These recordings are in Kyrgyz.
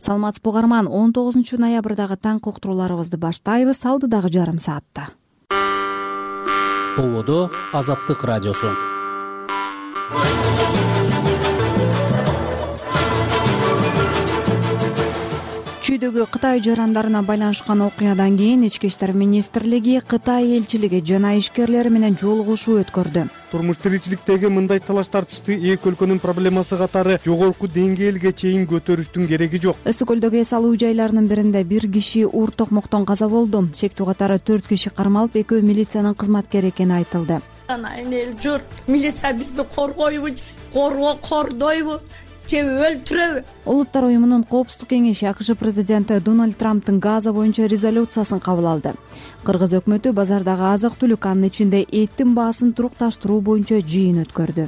саламатсызбы угарман. 19 ноябрдагы таңкы уктурууларыбызды баштайбыз. Алдыдагы жарым саатта. Толодо Азаттык радиосу. Чүйдөгү Кытай жарандарына байланышкан окуядан кийин Ички иштер министрлиги Кытай элчилиги жана ишкерлери менен жолугушуу өткөрдү. Турмуш тиричиликтеги мындай талаш тартышты эки өлкөнүн проблемасы катары жогорку деңгээлге чейин көтөрүштүн кереги жок. Ысык көлдөгү эс алуу жайларынын биринде бир киши уур токмоктон каза болду. Чектүү катары 4 киши кармалып, экөө милициянын кызматкери экени айтылды. Эл журт милиция бизди коргойбу, кордойбу, же өлтүрөбү? Улуттар уюмунун коопсуздук кеңеши АКШ президенти Дональд Трамптын Газа боюнча резолюциясын кабыл алды. Кыргыз өкмөтү базардагы азык-түлүк, анын ичинде эттин баасын турукташтыруу боюнча жыйын өткөрдү.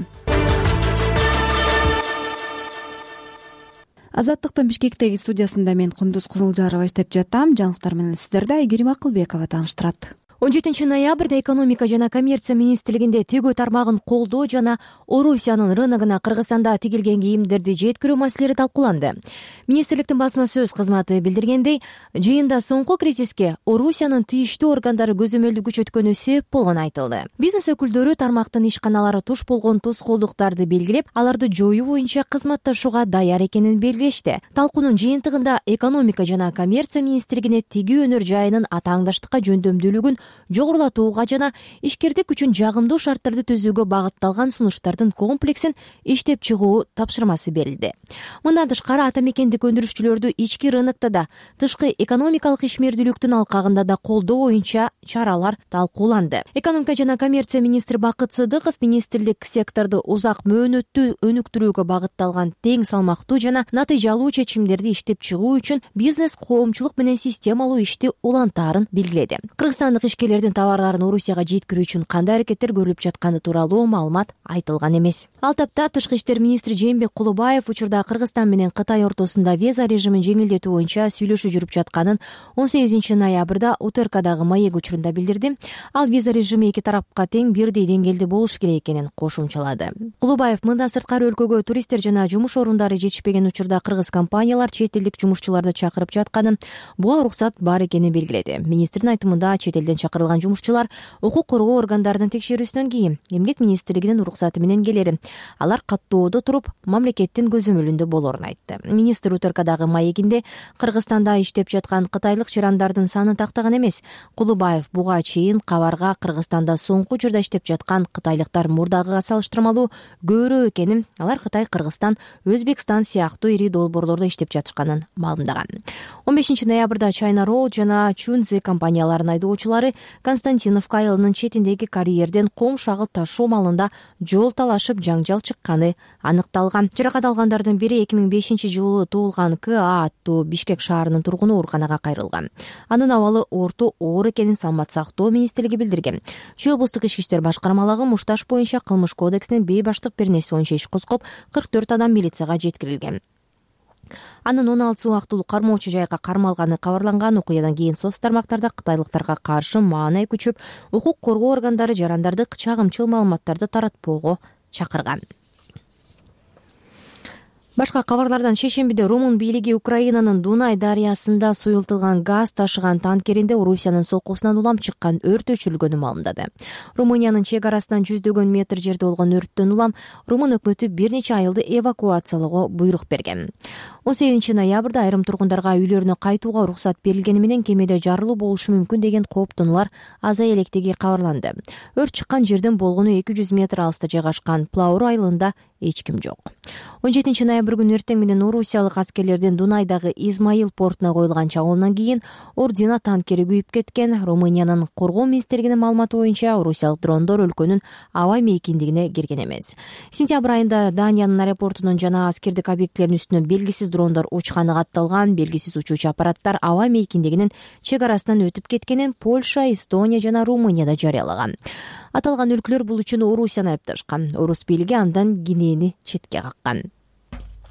Азаттыктын Бишкектеги студиясында мен Кундуз Кызылжарова иштеп жатам. Жаңылыктар менен сиздерди Айгерим Акылбекова тааныштырат. 17 ноябрда экономика жана коммерция министрлигинде тигүү тармагын колдоо жана Орусиянын рыногуна Кыргызстанда тигилген кийимдерди жеткирүү маселелери талкууланды. Министрликтин басма сөз кызматы билдиргендей, жыйында соңку кризиске Орусиянын тийиштүү органдары көзөмөлдү күчөткөнү себеп болгону айтылды. Бизнес өкүлдөрү тармактын ишканалары туш болгон тоскоолдуктарды белгилеп, аларды жоюу боюнча кызматташууга даяр экенин белгилешти. Талкуунун жыйынтыгында экономика жана коммерция министрлигине тигүү өнөр жайынын атааңдаштыкка жөндөмдүүлүгүн жогорулатууга жана ишкердик үчүн жагымдуу шарттарды түзүүгө багытталган сунуштардын комплексин иштеп чыгуу тапшырмасы берилди. Мындан тышкары ата мекендик өндүрүшчүлөрдү ички рынокто да, тышкы экономикалык ишмердүүлүктүн алкагында да колдоо боюнча чаралар талкууланды. Экономика жана коммерция министри Бакыт Сыдыков министрлик секторду узак мөөнөттүү өнүктүрүүгө багытталган тең салмактуу жана натыйжалуу чечимдерди иштеп чыгуу үчүн бизнес коомчулук менен системалуу ишти улантаарын белгиледи. Кыргызстандык ишкерлердин товарларын Орусияга жеткирүү үчүн кандай аракеттер көрүлүп жатканы тууралуу маалымат айтылган эмес. Ал тапта тышкы иштер министри Жээнбек Кулубаев учурда Кыргызстан менен Кытай ортосунда виза режимин жеңилдетүү боюнча сүйлөшүү жүрүп жатканын 18 ноябрда УТРКдагы маек учурунда билдирди. Ал виза режими эки тарапка тең бирдей деңгээлде болуш керек экенин кошумчалады. Кулубаев мындан сырткары өлкөгө туристтер жана жумуш орундары жетишпеген учурда кыргыз компаниялар чет элдик жумушчуларды чакырып жатканын, буга уруксат бар экенин белгиледи. Министрдин айтымында чет элден чакырылган жумушчулар укук коргоо органдарынын текшерүүсүнөн кийин эмгек министрлигинин уруксаты менен келери. Алар каттоодо туруп мамлекеттин көзөмөлүндө болорун айтты. Министр УТРКдагы маегинде Кыргызстанда иштеп жаткан кытайлык жарандардын санын тактаган эмес. Кулубаев буга чейин кабарга Кыргызстанда соңку учурда иштеп жаткан кытайлыктар мурдагыга салыштырмалуу көбүрөөк экенин, алар Кытай, Кыргызстан, Өзбекстан сыяктуу ири долбоорлордо иштеп жатышканын маалымдаган. 15 ноябрда China Road жана Chunzi компанияларынын айдоочулары Константиновка айылынын четиндеги карьерден ком шагыл ташуу малында жол талашып жаңжал чыкканы аныкталган. Жаракат алгандардын бири 2005-жылы туулган К.А. аттуу Бишкек шаарынын тургуну ооруканага кайрылган. Анын абалы орто оор экенин Саламат сактоо министрлиги билдирген. Чүй облустук ички иштер башкармалыгы мушташ боюнча кылмыш кодексинин бейбаштык беренеси боюнча иш козгоп, 44 адам милицияга жеткирилген. Анын 16 убактылуу кармоочу жайга кармалганы кабарланган. Окуядан кийин соц тармактарда кытайлыктарга каршы маанай күчүп, укук коргоо органдары жарандарды чагымчыл маалыматтарды таратпоого чакырган. Башка кабарлардан шейшембиде Румын бийлиги Украинанын Дунай дарыясында суюлтулган газ ташыган танкеринде Орусиянын соккусунан улам чыккан өрт өчүрүлгөнү маалымдады. Румыниянын чек арасынан 100 метр жерде болгон өрттөн улам Румын өкмөтү бир нече айылды эвакуациялоого буйрук берген. 18 ноябрда айрым тургундарга үйлөрүнө кайтууга уруксат берилгени менен кемеде жарылуу болушу мүмкүн деген кооптонуулар азая электиги кабарланды. Өрт чыккан жерден болгону 200 метр алыста жайгашкан Плауру айылында эч ким жок. 17 ноябрь күнү эртең менен орусиялык аскерлердин Дунайдагы Измаил портуна коюлган чабуулунан кийин Ордина танкери күйүп кеткен. Румыниянын коргоо министрлигинин маалыматы боюнча орусиялык дрондор өлкөнүн аба мейкиндигине кирген эмес. Сентябрь айында Даниянын аэропортунун жана аскердик объектилеринин үстүнө белгисиз дрондор учканы катталган. Белгисиз учуучу аппараттар аба мейкиндигинин чек арасынан өтүп кеткенин Польша, Эстония жана Румынияда жарыялаган. Аталган өлкөлөр бул үчүн Орусияны айыпташкан. Орус бийлиги андан Гинени четке каккан.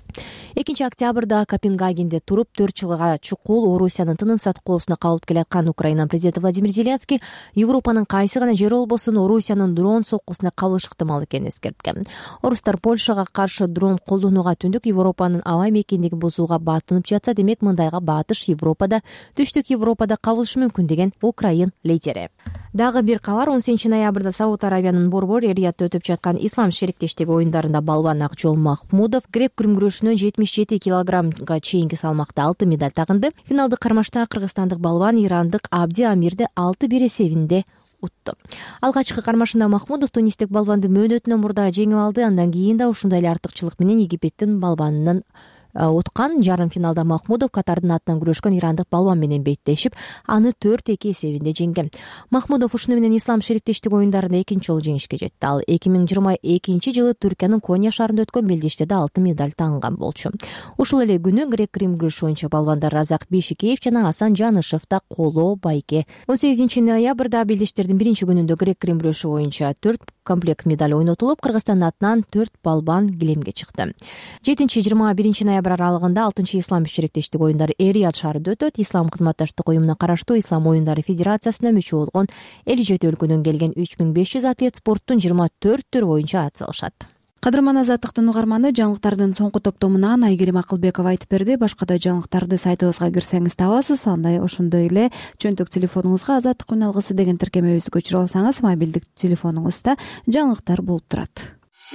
2 октябрда Копенгагенде туруп 4 жылга чукул Орусиянын тыным саткылоосуна кабылып келаткан Украинанын президенти Владимир Зеленский Европанын кайсы гана жери болбосун Орусиянын дрон соккусуна кабылышы ыктымал экенин эскерткен. Орустар Польшага каршы дрон колдонууга түндүк Европанын аба мекендиги бузууга батынып жатса, демек мындайга батыш Европада, түштүк Европада кабылышы мүмкүн деген Украин лидери. Дагы бир кабар: 18 ноябрда Сауд Арабиянын Борбор Риядда өтүп жаткан ислам шериктештиги оюндарында балбан Акжол Махмудов грек-күрүм күрөшүнөн 77 килограммга чейинки салмакта 6 медаль тагынды. Финалдык кармашта кыргызстандык балбан ирандык Абди Амирди 6-1 эсебинде утту. Алгачкы кармашында Махмудов тунистик балбанды мөөнөтүнөн мурда жеңип алды. Андан кийин да ушундай эле артыкчылык менен Египеттин балбанынын уткан. Жарым финалда Махмудов Катардын атынан күрөшкөн ирандык балбан менен беттешип, аны 4-2 эсебинде жеңген. Махмудов ушуну менен ислам шериктештик оюндарында 2-жолу жеңишке жетти. Ал 2022-жылы Түркиянын Коня шаарында өткөн белдеште да 6 медаль тагынган болчу. Ушул эле күнү грек-рим күрөшү боюнча балбандар Разак Бишикеев жана Асан Жанышев да коло байке. 18 ноябрда белдештердин биринчи күнүндө грек-рим күрөшү боюнча 4 комплект медаль ойнотулуп, Кыргызстандын атынан 4 балбан килемге чыкты. 7-21 ноябрь аралыгында 6-чы ислам шериктештик оюндары Рият шаарында өтөт. Ислам кызматташтык уюмуна караштуу Ислам оюндары федерациясына мүчө болгон 57 өлкөдөн келген 3500 атлет спорттун 24 түрү боюнча ат салышат. Кадырман Азаттыктын угарманы, жаңылыктардын соңку топтомунан Айгерим Акылбекова айтып берди. Башка да жаңылыктарды сайтыбызга кирсеңиз табасыз. Ошондой эле чөнтөк телефонуңузга Азаттык үн алгысы деген тиркемебизди көчүрүп алсаңыз, мобилдик телефонуңузда жаңылыктар болуп турат.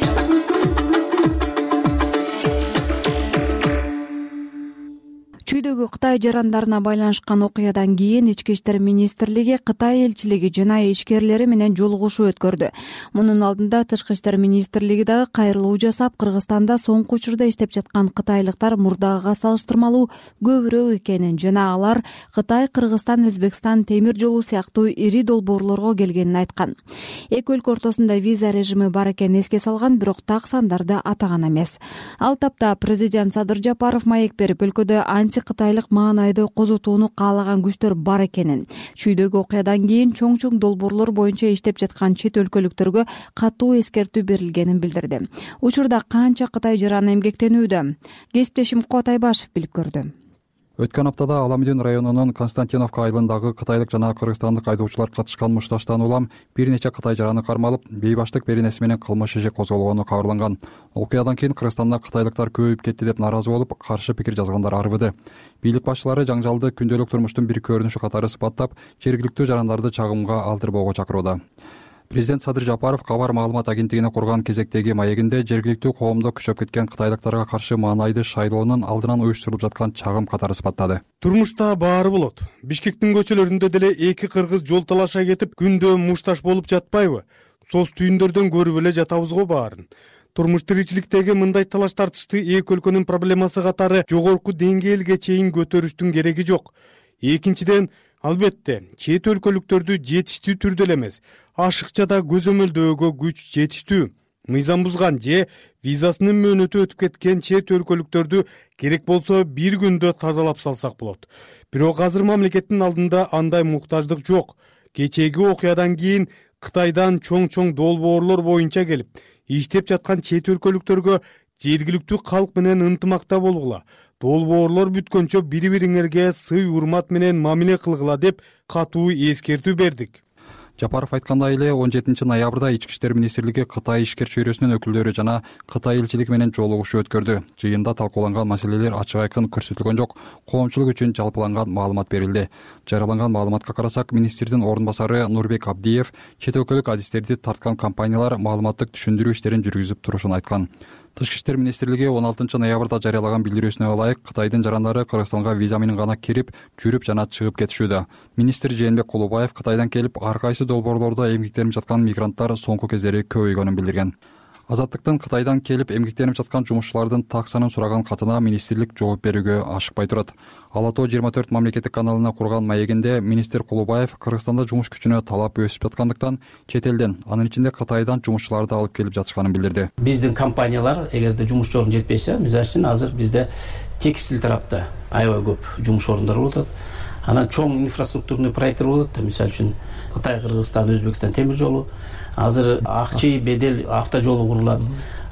Чүйдөгү Кытай жарандарына байланышкан окуядан кийин Ички иштер министрлиги Кытай элчилиги жана ишкерлери менен жолугушуу өткөрдү. Мунун алдында Тышкы иштер министрлиги дагы кайрылуу жасап, Кыргызстанда соңку учурда иштеп жаткан кытайлыктар мурдагыга салыштырмалуу көбүрөөк экенин жана алар Кытай, Кыргызстан, Өзбекстан темир жолу сыяктуу ири долбоорлорго келгенин айткан. Эки өлкө ортосунда виза режими бар экенин эске салган, бирок так сандарды атаган эмес. Ал тапта президент Садыр Жапаров маек берип, өлкөдө кытайлык маанайды козотууну каалаган күчтөр бар экенин, чүйдөгү окуядан кийин чоң долбоорлор боюнча иштеп жаткан чет өлкөлүктөргө катуу эскертүү берилгенин билдирди. Учурда канча кытай жараны эмгектенүүдө? Кесиптешим Куат Айбашев билип көрдү. Өткөн аптада Аламедин районунун Константиновка айылындагы кытайлык жана кыргызстандык айдоочулар катышкан мушташтан улам бир нече кытай жараны кармалып, бейбаштык беренеси менен кылмыш иши козголгону кабарланган. Окуядан кийин Кыргызстанда кытайлыктар көбөйүп кетти деп нааразы болуп, каршы пикир жазгандар арбыды. Бийлик башчылары жаңжалды күндөлүк турмуштун бир көрүнүшү катары сыпаттап, жергиликтүү жарандарды чагымга алдырбоого чакырууда. Президент Садыр Жапаров кабар маалымат агенттигине курган кезектеги маегинде жергиликтүү коомдо күчөп кеткен кытайлыктарга каршы маанайды шайлоонун алдынан уюштурулуп жаткан чагым катары сыпаттады. Турмушта баары болот. Бишкектин көчөлөрүндө деле эки кыргыз жол талаша кетип, күндө мушташ болуп жатпайбы? Сос түйүндөрдөн көрүп эле жатабыз го баарын. Турмуш тиричиликтеги мындай талаш тартышты эки өлкөнүн проблемасы катары жогорку деңгээлге чейин көтөрүштүн кереги жок. Экинчиден, албетте, чет өлкөлүктөрдү жетиштүү түрдө эле эмес, ашыкча да көзөмөлдөөгө күч жетиштүү. Мыйзам бузган же визасынын мөөнөтү өтүп кеткен чет өлкөлүктөрдү керек болсо бир күндө тазалап салсак болот. Бирок азыр мамлекеттин алдында андай муктаждык жок. Кечээги окуядан кийин Кытайдан чоң долбоорлор боюнча келип, иштеп жаткан чет өлкөлүктөргө жергиликтүү калк менен ынтымакта болгула, долбоорлор бүткөнчө бири-бириңерге сый урмат менен мамиле кылгыла деп катуу эскертүү бердик. Жапаров айткандай эле 17 ноябрда Ички иштер министрлиги Кытай ишкер чөйрөсүнүн өкүлдөрү жана Кытай элчилиги менен жолугушуу өткөрдү. Жыйында талкууланган маселелер ачык айкын көрсөтүлгөн жок, коомчулук үчүн жалпыланган маалымат берилди. Жарыяланган маалыматка карасак, министрдин орун басары Нурбек Абдиев чет өлкөлүк адистерди тарткан компаниялар маалыматтык түшүндүрүү иштерин жүргүзүп турушун айткан. Тышкы иштер министрлиги 16 ноябрда жарыялаган билдирүүсүнө ылайык Кытайдын жарандары Кыргызстанга виза менен гана кирип, жүрүп жана чыгып кетишүүдө. Министр Жээнбек Кулубаев Кытайдан келип, ар кайсы долбоорлордо эмгектенип жаткан мигранттар соңку кездери көбөйгөнүн билдирген. Азаттыктын Кытайдан келип эмгектенип жаткан жумушчулардын так санын сураган катына министрлик жооп берүүгө ашыкпай турат. Алато 24 мамлекеттик каналына курган маегинде министр Кулубаев Кыргызстанда жумуш күчүнө талап өсүп жаткандыктан чет элден, анын ичинде Кытайдан жумушчуларды алып келип жатышканын билдирди. Биздин компаниялар эгерде жумуш орун жетпесе, мисалы үчүн азыр бизде текстиль тарапта аябай көп жумуш орундары болуп атат. Анан чоң инфраструктурный проекттер болуп атат. Мисалы үчүн Кытай, Кыргызстан, Өзбекстан темир жолу, азыр Акчи, Бедел автожолу курулат.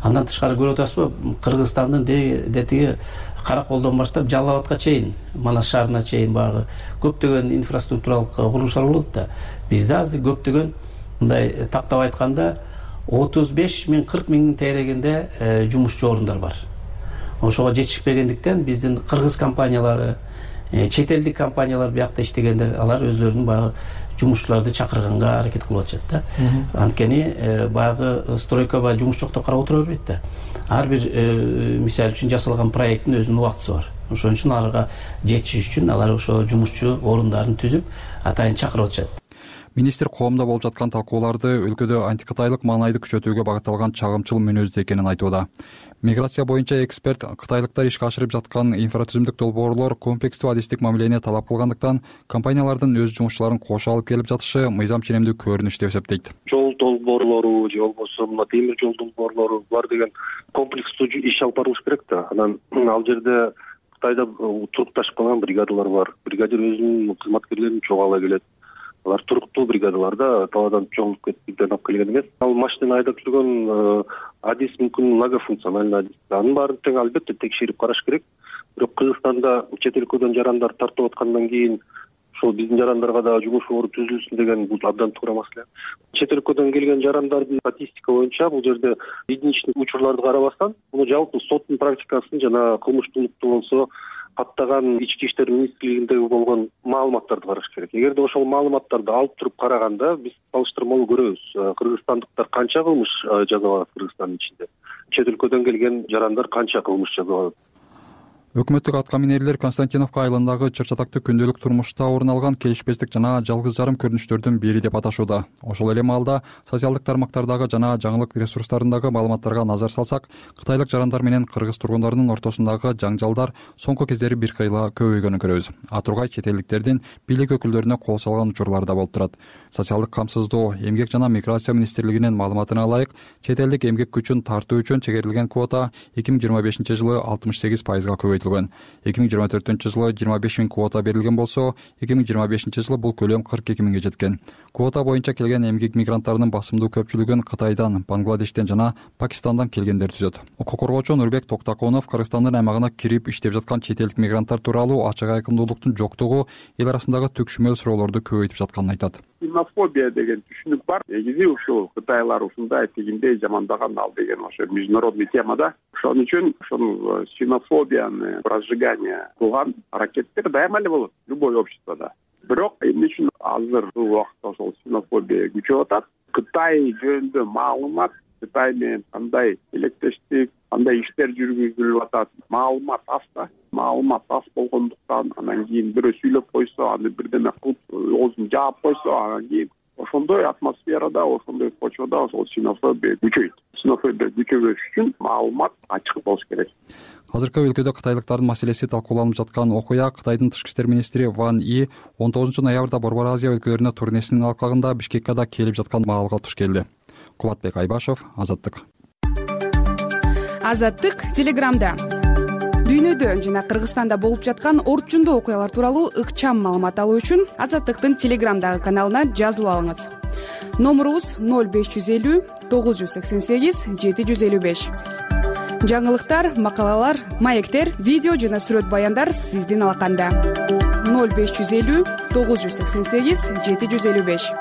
Андан тышкары көрүп атасызбы, Кыргызстандын тиги Караколдон баштап Жалал Абадка чейин, Манас шаарына чейин багы көптөгөн инфраструктуралык курулуштар болот да. Бизде азыр көптөгөн мындай тактап айтканда 35.000-40 миңдин тегерегинде жумушчу орундар бар. Ошого жетишпегендиктен биздин кыргыз компаниялары, чет элдик компаниялар биякта иштегендер, алар өзлөрүнүн баягы жумушчуларды чакырганга аракет кылып атышат да. Анткени баягы стройкага жумуш жок деп карап отура бербейт да. Ар бир мисал үчүн жасалган проекттин өзүнүн убактысы бар. Ошон үчүн аларга жетиш үчүн алар ошо жумушчу орундарын түзүп атайын чакырып атышат. Министр коомдо болуп жаткан талкууларды өлкөдө антикытайлык маанайды күчөтүүгө багытталган чагымчыл мүнөздүү экенин айтууда. Миграция боюнча эксперт кытайлыктар ишке ашырып жаткан инфратүзүмдүк долбоорлор комплекстүү адистик мамилени талап кылгандыктан компаниялардын өз жумушчуларын кошо алып келип жатышы мыйзам ченемдүү көрүнүш деп эсептейт. Жол долбоорлору же болбосо мына темир жол долбоорлору булар деген комплекстүү иш алып барылыш керек да. Анан ал жерде Кытайда турукташып калган бригадалар бар. Бригадир өзүнүн кызматкерлерин чогуу ала келет. Алар туруктуу бригадаларда талаадан чоңуп кетип бирден алып келген эмес. Ал машина айдап жүргөн адис мүмкүн многофункциональный адис. Анын баарын тең албетте текшерип караш керек. Бирок Кыргызстанда чет өлкөдөн жарандар тартып аткандан кийин ошол биздин жарандарга да жумуш ору түзүлсүн деген бул абдан туура маселе. Чет өлкөдөн келген жарандардын статистика боюнча бул жерде единичный учурларды карабастан, муну жалпы соттун практикасын жана кылмыштуулукту болсо каттаган ички иштер министрлигиндеги болгон маалыматтарды караш керек. Эгерде ошол маалыматтарды алып туруп караганда биз салыштырмалуу көрөбүз. Кыргызстандыктар канча кылмыш жасап атат Кыргызстандын ичинде. Чет өлкөдөн келген жарандар канча кылмыш жасап атат. Өкмөттүк аткаминерлер Константиновка айылындагы чыр-чатактуу күндөлүк турмушта орун алган келишпестик жана жалгыз жарым көрүнүштөрдүн бири деп аташууда. Ошол эле маалда социалдык тармактардагы жана жаңылык ресурстарындагы маалыматтарга назар салсак, кытайлык жарандар менен кыргыз тургундарынын ортосундагы жаңжалдар соңку кездери бир кыйла көбөйгөнүн көрөбүз. Атургай чет элдиктердин бийлик өкүлдөрүнө кол салган учурлар да болуп турат. Социалдык камсыздоо, эмгек жана миграция министрлигинин маалыматына ылайык, чет элдик эмгек күчүн тартуу үчүн чегерилген квота 2025-жылы 68%га көбөйтүлгөн. 2024-жылы 25 миң квота берилген болсо, 2025-жылы бул көлөм 42 миңге жеткен. Квота боюнча келген эмгек мигранттарынын басымдуу көпчүлүгүн Кытайдан, Бангладештен жана Пакистандан келгендер түзөт. Укук коргоочу Нурбек Токтаконов Кыргызстандын аймагына кирип иштеп жаткан чет элдик мигранттар тууралуу ачык айкындуулуктун жоктугу эл арасындагы түкшүмөл суроолорду көбөйтүп жатканын айтат. Синофобия деген түшүнүк бар. Негизи ушул Кытайлар ушундай тигиндей жамандаган ал деген ошо международный темада. Ошон үчүн ошол синофобияны разжигание кылган аракеттер дайыма эле болот любой обществода. Бирок эмне үчүн азыр бул убакытта ошол синофобия күчөп атат? Кытай жөнүндө маалымат, Кытай менен кандай илектештик, кандай иштер жүргүзүлүп атат, маалымат аз да. Маалымат аз болгондуктан анан кийин бирөө сүйлөп койсо, аны бирдеме кылып оозун жаап койсо, анан кийин ошондой атмосферада, ошондой почвада ошол синофобия күчөйт. Синофобия күчөбөш үчүн маалымат ачык болуш керек. Азыркы өлкөдө кытайлыктардын маселеси талкууланып жаткан окуя Кытайдын тышкы иштер министри Ван И 19-ноябрда Борбор Азия өлкөлөрүнө турнесинин алкагында Бишкекке да келип жаткан маалга туш келди. Кубатбек Айбашев, Азаттык. Азаттык Телеграмда. Дүйнөдө жана Кыргызстанда болуп жаткан орчундуу окуялар тууралуу ыкчам маалымат алуу үчүн Азаттыктын Телеграмдагы каналына жазылып алыңыз. Номурубуз 0550 988 755. Жаңылыктар, макалалар, маектер, видео жана сүрөт баяндар сиздин алаканда. 0550 988 755.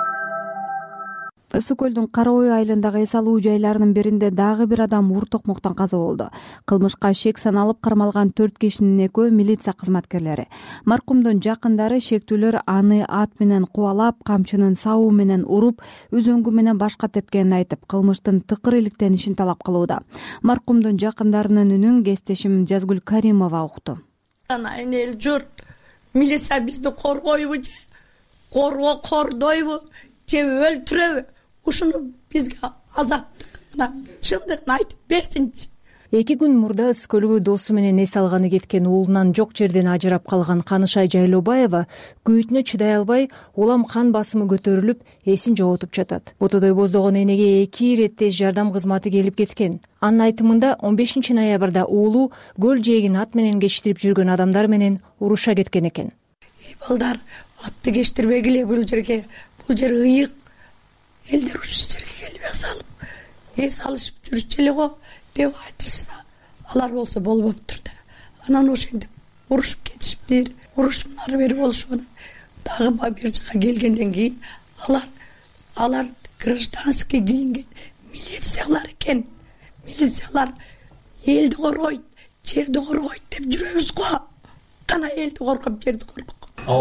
Ысык көлдүн Кара ой айылындагы эс алуу жайларынын биринде дагы бир адам уур токмоктон каза болду. Кылмышка шек саналып кармалган 4 кишинин экөө милиция кызматкерлери. Маркумдун жакындары шектүүлөр аны ат менен кубалап, камчынын сабы менен уруп, үзөңгү менен башка тепкенин айтып, кылмыштын тыкыр иликтенишин талап кылууда. Маркумдун жакындарынын үнүн кесиптешим Жазгүл Каримова укту. Анайын эл журт, милиция бизди коргойбу же, кордойбу же өлтүрөбү? Ушуну бизге азаттык чындыгын айтып берсинчи. 2 күн мурда Ысык көлгө досу менен эс алганы кеткен уулунан жок жерден ажырап калган Канышай Жайлообаева күйүтүнө чыдай албай, улам кан басымы көтөрүлүп, эсин жоготуп жатат. Ботодой боздогон энеге 2 ирет тез жардам кызматы келип кеткен. Анын айтымында 15 ноябрда уулу көл жээгин ат менен кечиштирип жүргөн адамдар менен уруша кеткен экен. Балдар атты кечтирбегиле бул жерге. Бул жер ыйык. Элдер ушул жерге келип эс алып, эс алышып жүрүшчү эле го деп айтышса, алар болсо болбоптур да. Анан ошентип урушуп кетишиптир. Урушуп нары бери болушуп, анан дагы бир жака келгенден кийин алар гражданский кийинген милициялар экен. Милициялар элди коргойт, жерди коргойт деп жүрөбүз го. Кана элди коргоп, жерди коргоп.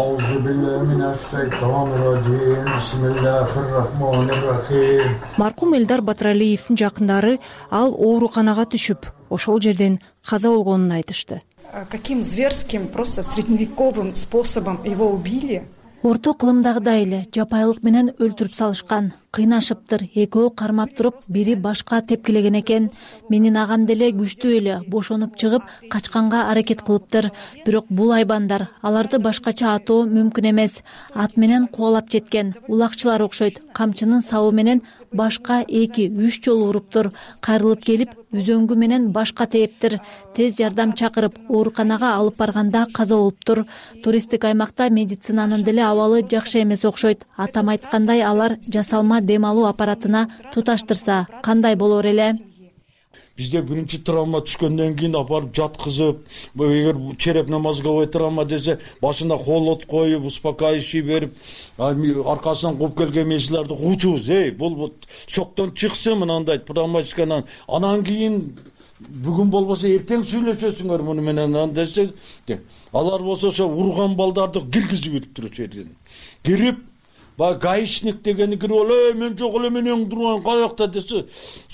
Маркум Элдар Батыралиевдин жакындары ал ооруканага түшүп, ошол жерден каза болгонун айтышты. Каким зверским, просто средневековым способом его убили? Орто кылымдагыдай эле жапайылык менен өлтүрүп салышкан. Кыйнашыптыр, экөө кармап туруп, бири башка тепкилеген экен. Менин агам деле күчтүү эле бошонуп чыгып, качканга аракет кылыптыр. Бирок бул айбандар, аларды башкача атоо мүмкүн эмес. Ат менен кубалап жеткен, улакчылар окшойт. Камчынын сабы менен башка 2-3 жолу уруптур. Кайрылып келип, үзөңгү менен башка тээптир. Тез жардам чакырып, ооруканага алып барганда каза болуптур. Туристтик аймакта медицинанын деле абалы жакшы эмес окшойт. Атам айткандай, алар жасалма дем алуу аппаратына туташтырса кандай болор эле? Бизде биринчи травма түшкөндөн кийин апарып жаткызып, эгер череп намазговой травма десе, башына холод коюп, успокаивающий берип, аркасынан кууп келген меселерди куучубуз. Бул шоктон чыксын мынандай травматиканан, анан кийин бүгүн болбосо эртең сүйлөшөсүңөр муну менен десе, алар болсо ошо урган балдарды киргизип өтүптүр ошол жерден. Кирип гаишник дегени кирип алып, мен жок эле менен турган каякта десе,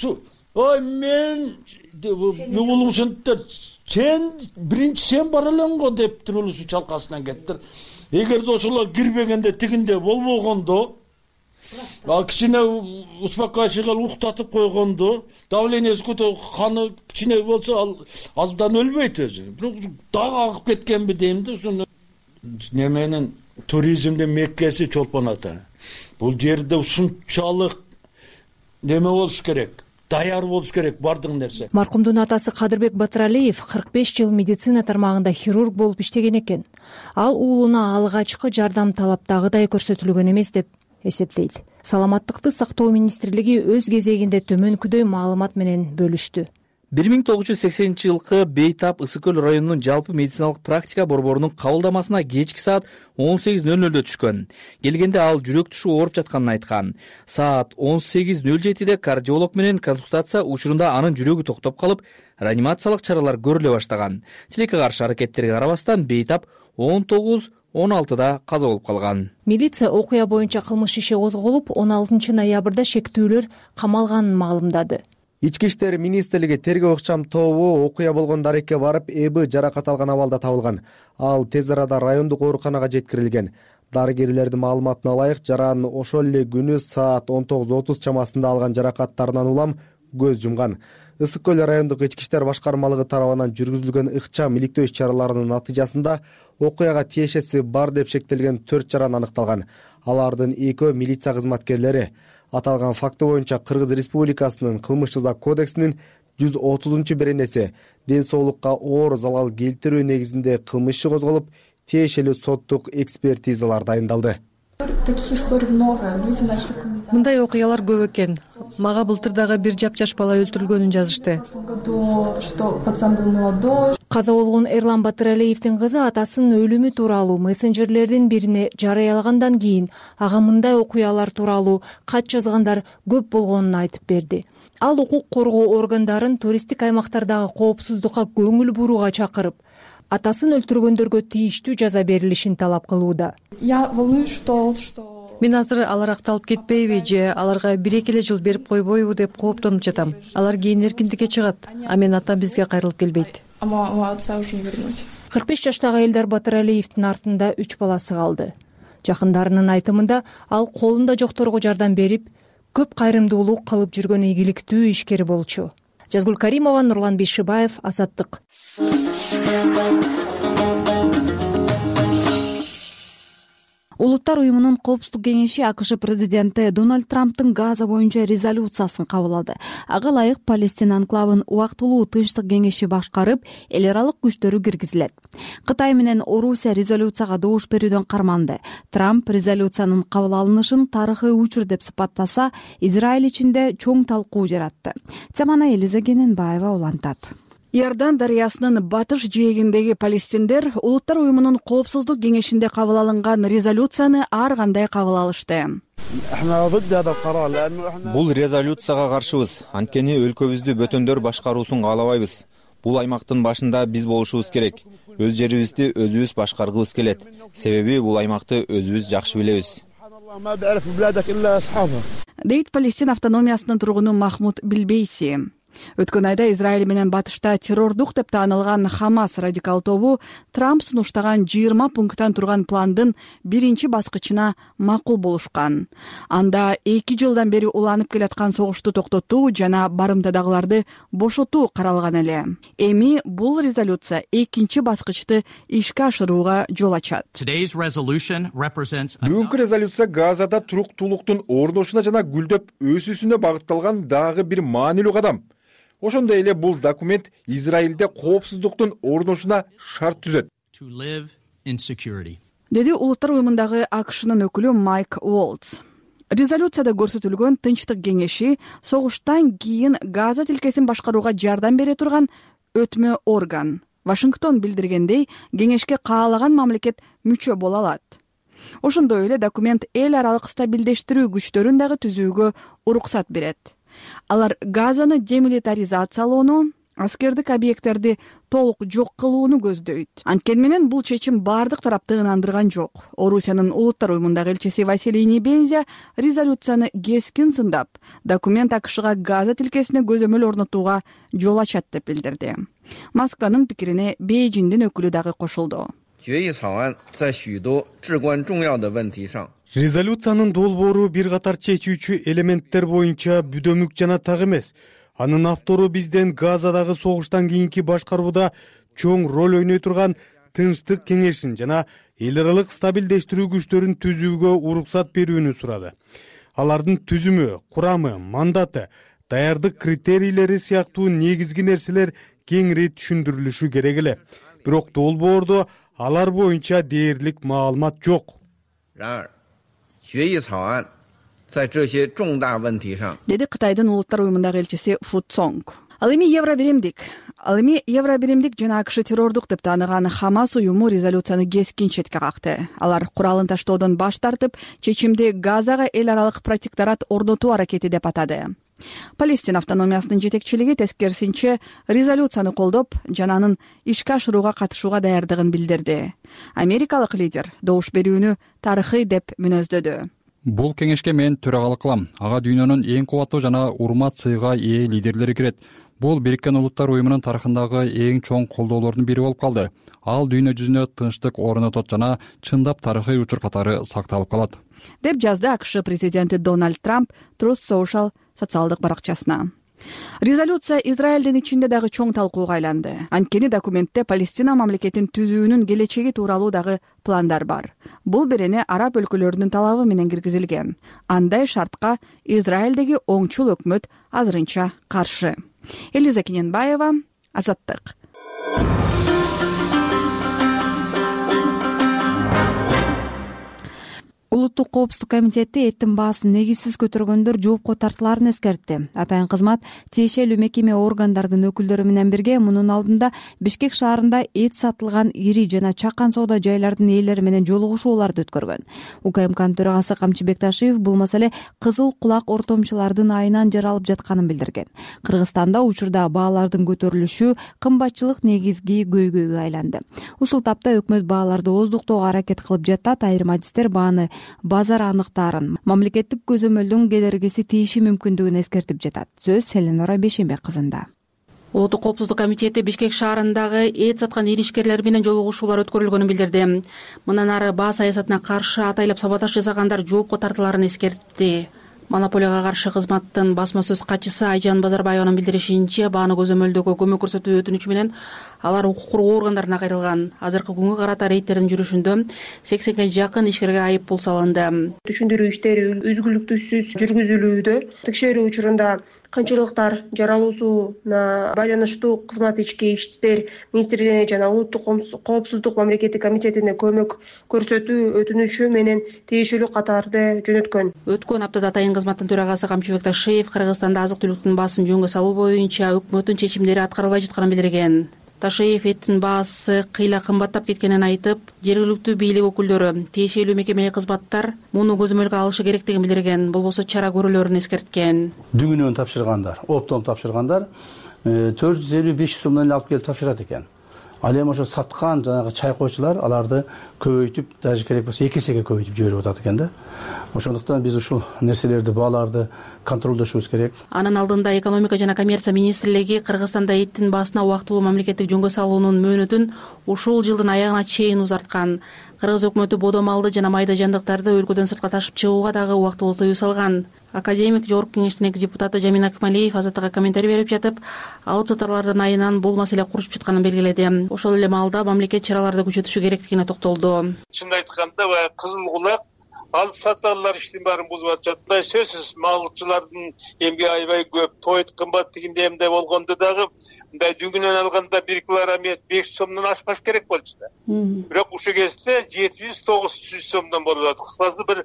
мен улум сенттер, сен биринчи сен бара элең го дептир, улусу чалкасынан кеттир. Эгерде ошолор кирбегенде тигинде болбогондо, кичине успокаивающий кылып уктатып койгондо, давлениеси көтөрүп, каны кичине болсо аздан өлбөйт өзү. Бирок дагы агып кеткенби дейм да, ошону неменин туризмдин меккеси Чолпон Ата. Бул жерде ушунчалык неме болуш керек, даяр болуш керек бардык нерсе. Маркумдун атасы Кадырбек Батыралиев 45 жыл медицина тармагында хирург болуп иштеген экен. Ал уулуна алгачкы жардам талаптагыдай көрсөтүлгөн эмес деп эсептейт. Саламаттыкты сактоо министрлиги өз кезегинде төмөнкүдөй маалымат менен бөлүштү. 1980-жылкы Бейтап Ысык көл районунун жалпы медициналык практика борборунун кабылдамасына кечки саат 18:00 түшкөн. Келгенде ал жүрөк тушу ооруп жатканын айткан. Саат 18:07 кардиолог менен консультация учурунда анын жүрөгү токтоп калып, реанимациялык чаралар көрүлө баштаган. Тилекке каршы аракеттерге карабастан Бейтап 19:16 каза болуп калган. Милиция окуя боюнча кылмыш иши козголуп, 16 ноябрда шектүүлөр камалганын маалымдады. Ички иштер министрлиги тергөө ыкчам тобу окуя болгон дарекке барып, эби жаракат алган абалда табылган. Ал тез арада райондук ооруканага жеткирилген. Дарыгерлердин маалыматына ылайык, жаран ошол эле күнү саат 19:30 чамасында алган жаракаттарынан улам көз жумган. Ысык көл райондук ички иштер башкармалыгы тарабынан жүргүзүлгөн ыкчам иликтөө иш-чараларынын натыйжасында окуяга тиешеси бар деп шектелген 4 жаран аныкталган. Алардын 2 милиция кызматкерлери. Аталган факты боюнча Кыргыз Республикасынын кылмыш жаза кодексинин 130-беренеси ден соолукка оор залал келтирүү негизинде кылмыш иши козголуп, тиешелүү соттук экспертизалар дайындалды. Мындай окуялар көп экен. Мага былтыр дагы бир жапжаш бала өлтүрүлгөнүн жазышты. Каза болгон Эрлан Батыралиевдин кызы атасынын өлүмү тууралуу мессенджерлердин бирине жарыялагандан кийин ага мындай окуялар тууралуу кат жазгандар көп болгонун айтып берди. Ал укук коргоо органдарын туристтик аймактардагы коопсуздукка көңүл бурууга чакырып, атасын өлтүргөндөргө тийиштүү жаза берилишин талап кылууда. Мен азыр алар акталып кетпейби же аларга 1-2 жыл берип койбойбу деп кооптонуп жатам. Алар кийин эркиндикке чыгат, а мен атам бизге кайрылып келбейт. 45 жаштагы Элдар Батыралиевдин артында 3 баласы калды. Жакындарынын айтымында ал колунда жокторго жардам берип, көп кайрымдуулук кылып жүргөн ийгиликтүү ишкер болчу. Жазгүл Каримова, Нурлан Бейшибаев, Азаттык. Улуттук Улуттар уюмунун коопсуздук кеңеши АКШ президенти Дональд Трамптын Газа боюнча резолюциясын кабыл алды. Ага ылайык Палестина анклавын убактылуу тынчтык кеңеши башкарып, эл аралык күчтөрү киргизилет. Кытай менен Орусия резолюцияга добуш берүүдөн карманды. Трамп резолюциянын кабыл алынышын тарыхый учур деп сыпаттаса, Израиль ичинде чоң талкуу жаратты. Теманы Элиза Кененбаева улантат. Иордан дарыясынын батыш жээгиндеги палестиндер Улуттар уюмунун коопсуздук кеңешинде кабыл алынган резолюцияны ар кандай кабыл алышты. Бул резолюцияга каршыбыз, анткени өлкөбүздү бөтөндөр башкаруусун каалабайбыз. Бул аймактын башында биз болушубуз керек. Өз жерибизди өзүбүз башкаргыбыз келет. Себеби бул аймакты өзүбүз жакшы билебиз. Дейт Палестина автономиясынын тургуну Махмуд Билбейси. Өткөн айда Израиль менен батышта террордук деп таанылган Хамас радикал тобу Трамп сунуштаган 20 пункттан турган пландын биринчи баскычына макул болушкан. Анда 2 жылдан бери уланып келаткан согушту токтотуу жана барымтадагыларды бошотуу каралган эле. Эми бул резолюция экинчи баскычты ишке ашырууга жол ачат. Бүгүнкү резолюция Газада туруктуулуктун орношуна жана гүлдөп өсүүсүнө багытталган дагы бир маанилүү кадам. Ошондой эле бул документ Израилде коопсуздуктун орношуна шарт түзөт. Деди Улуттар уюмундагы АКШнын өкүлү Майк Уолтс. Резолюцияда көрсөтүлгөн тынчтык кеңеши согуштан кийин Газа тилкесин башкарууга жардам бере турган өтмө орган. Вашингтон билдиргендей, кеңешке каалаган мамлекет мүчө боло алат. Ошондой эле документ эл аралык стабилдештирүү күчтөрүн дагы түзүүгө уруксат берет. Алар Газаны демилитаризациялоону, аскердик объекттерди толук жок кылууну көздөйт. Анткени менен бул чечим бардык тарапты ынандырган жок. Орусиянын Улуттар уюмундагы элчиси Василий Небензя резолюцияны кескин сындап, документ АКШга Газа тилкесине көзөмөл орнотууга жол ачат деп билдирди. Москванын пикирине Бейжиңдин өкүлү дагы кошулду. Резолюциянын долбоору бир катар чечүүчү элементтер боюнча бүдөмүк жана так эмес. Анын автору бизден Газадагы согуштан кийинки башкарууда чоң роль ойной турган тынчтык кеңешин жана эл аралык стабилдештирүү күчтөрүн түзүүгө уруксат берүүнү сурады. Алардын түзүмү, курамы, мандаты, даярдык критерийлери сыяктуу негизги нерселер кеңири түшүндүрүлүшү керек эле. Бирок долбоордо алар боюнча дээрлик маалымат жок. Деди Кытайдын Улуттар уюмундагы элчиси Фу Цонг. Ал эми Евробиримдик жана АКШ террордук деп тааныган Хамас уюму резолюцияны кескин четке какты. Алар куралын таштоодон баш тартып, чечимди Газага эл аралык протекторат орнотуу аракети деп атады. Палестина автономиясынын жетекчилиги тескерисинче резолюцияны колдоп, жана анын ишке ашырууга катышууга даярдыгын билдирди. Америкалык лидер добуш берүүнү тарыхый деп мүнөздөдү. Бул кеңешке мен төрагалык кылам. Ага дүйнөнүн эң кубаттуу жана урмат сыйга ээ лидерлери кирет. Бул Бириккен Улуттар уюмунун тарыхындагы эң чоң колдоолордун бири болуп калды. Ал дүйнө жүзүнө тынчтык орнотот жана чындап тарыхый учур катары сакталып калат. Деп жазды АКШ президенти Дональд Трамп Truth Social социалдык баракчасына. Резолюция Израилдин ичинде дагы чоң талкууга айланды. Анткени документте Палестина мамлекетин түзүүнүн келечеги тууралуу дагы пландар бар. Бул берене араб өлкөлөрүнүн талабы менен киргизилген. Андай шартка Израилдеги оңчул өкмөт азырынча каршы. Элиза Кененбаева, Азаттык. Улуттук коопсуздук комитети эттин баасын негизсиз көтөргөндөр жоопко тартылаарын эскертти. Атайын кызмат тиешелүү мекеме органдардын өкүлдөрү менен бирге мунун алдында Бишкек шаарында эт сатылган ири жана чакан соода жайлардын ээлери менен жолугушууларды өткөргөн. УКМКнын төрагасы Камчы Бекташиев бул маселе кызыл кулак ортомчулардын айынан жаралып жатканын билдирген. Кыргызстанда учурда баалардын көтөрүлүшү кымбатчылык негизги көйгөйгө айланды. Ушул тапта өкмөт бааларды ооздуктоого аракет кылып жатат. Айрым адистер бааны базар аныктарын, мамлекеттик көзөмөлдүн кедергиси тийиши мүмкүндүгүн эскертип жатат. Сөз Селенора Бешенбек кызында. Улуттук коопсуздук комитети Бишкек шаарындагы эт саткан иришкерлер менен жолугушуулар өткөрүлгөнүн билдирди. Мындан ары баа саясатына каршы атайлап саботаж жасагандар жоопко тартылаарын эскертти. Монополияга каршы кызматтын басма сөз катчысы Айжан Базарбаеванын билдиришинче, бааны көзөмөлдөөгө көмөк көрсөтүү өтүнүчү менен алар укук коргоо органдарына кайрылган. Азыркы күнгө карата рейдтердин жүрүшүндө 80ге жакын ишкерге айып пул салынды. Түшүндүрүү иштери үзгүлтүксүз жүргүзүлүүдө. Текшерүү учурунда кыйынчылыктар жаралуусуна байланыштуу кызмат ички иштер министрлигине жана улуттук коопсуздук мамлекеттик комитетине көмөк көрсөтүү өтүнүшү менен тиешелүү катарды жөнөткөн. Өткөн аптада Атайын кызматтын төрагасы Камчыбек Ташиев Кыргызстанда азык-түлүктүн баасын жөнгө салуу боюнча өкмөттүн чечимдери аткарылбай жатканын билдирген. Ташиев эттин баасы кыйла кымбаттап кеткенин айтып, жергиликтүү бийлик өкүлдөрү, тиешелүү мекемелик кызматтар муну көзөмөлгө алышы керектигин билдирген, болбосо чара көрүүлөрүн эскерткен. Дүңүнөн тапшыргандар, оптом тапшыргандар 450-500 сомдон эле алып келип тапшырат экен. Ал эми ошо саткан жанагы чайкоочулар аларды көбөйтүп, даже керек болсо 2 эсеге көбөйтүп жиберип атат экен да. Ошондуктан биз ушул нерселерди, бааларды контролдошубуз керек. Анын алдында экономика жана коммерция министрлиги Кыргызстанда эттин баасына убактылуу мамлекеттик жөнгө салуунун мөөнөтүн ушул жылдын аягына чейин узарткан. Кыргыз өкмөтү бодо малды жана майда жандыктарды өлкөдөн сыртка ташып чыгууга дагы убактылуу тыюу салган. Академик Жогорку кеңештин депутаты Жамин Акмалиев Азаттыкка комментарий берип жатып, алып сатарлардын айынан бул маселе курчуп жатканын белгиледи. Ошол эле маалда мамлекет чараларды күчөтүшү керектигине токтолду. Чын айтканда, баягы кызыл кулак алып сатарлар иштин баарын бузуп атышат. Мындай сөзсүз малчылардын эмги аябай көп, тойт кымбат дегенде эмне болгондо дагы мындай дүңүнөн алганда 1 килограмм эт 500 сомдон ашпаш керек болчу да. Бирок ушул кезде 700-900 сомдон болуп атат. Кыскасы бир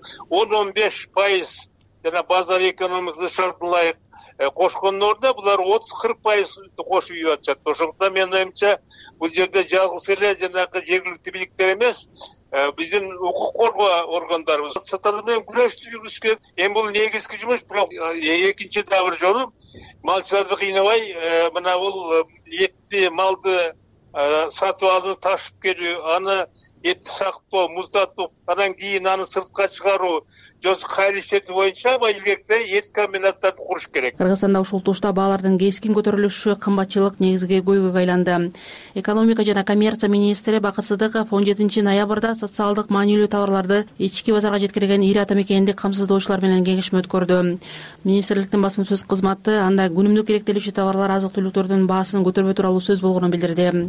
10-15% жана базар экономикасы шартына ылайык кошкондун ордуна булар 30-40% кошуп ийип атышат. Ошондуктан менин оюмча бул жерде жалгыз эле жанагы жергиликтүү бийликтер эмес, биздин укук коргоо органдарыбыз сатарлар менен күрөштү жүргүзүш керек. Эми бул негизги жумуш, бирок экинчи дагы бир жолу малчыларды кыйнабай, мына бул этти малды сатып алып ташып келүү, аны этти сактоо, муздатып, анан кийин аны сыртка чыгаруу, жосу кайры иштетүү боюнча илгеркте эт комбинаттарды куруш керек. Кыргызстанда ушул тушта баалардын кескин көтөрүлүшү, кымбатчылык негизги көйгөйгө айланды. Экономика жана коммерция министри Бакыт Сыдыков 17 ноябрда социалдык маанилүү товарларды ички базарга жеткирген ири атамекендик камсыздоочулар менен кеңешме өткөрдү. Министрликтин басма сөз кызматы анда күнүмдүк керектелүүчү товарлар, азык-түлүктөрдүн баасын көтөрбөй тууралуу сөз болгонун билдирди.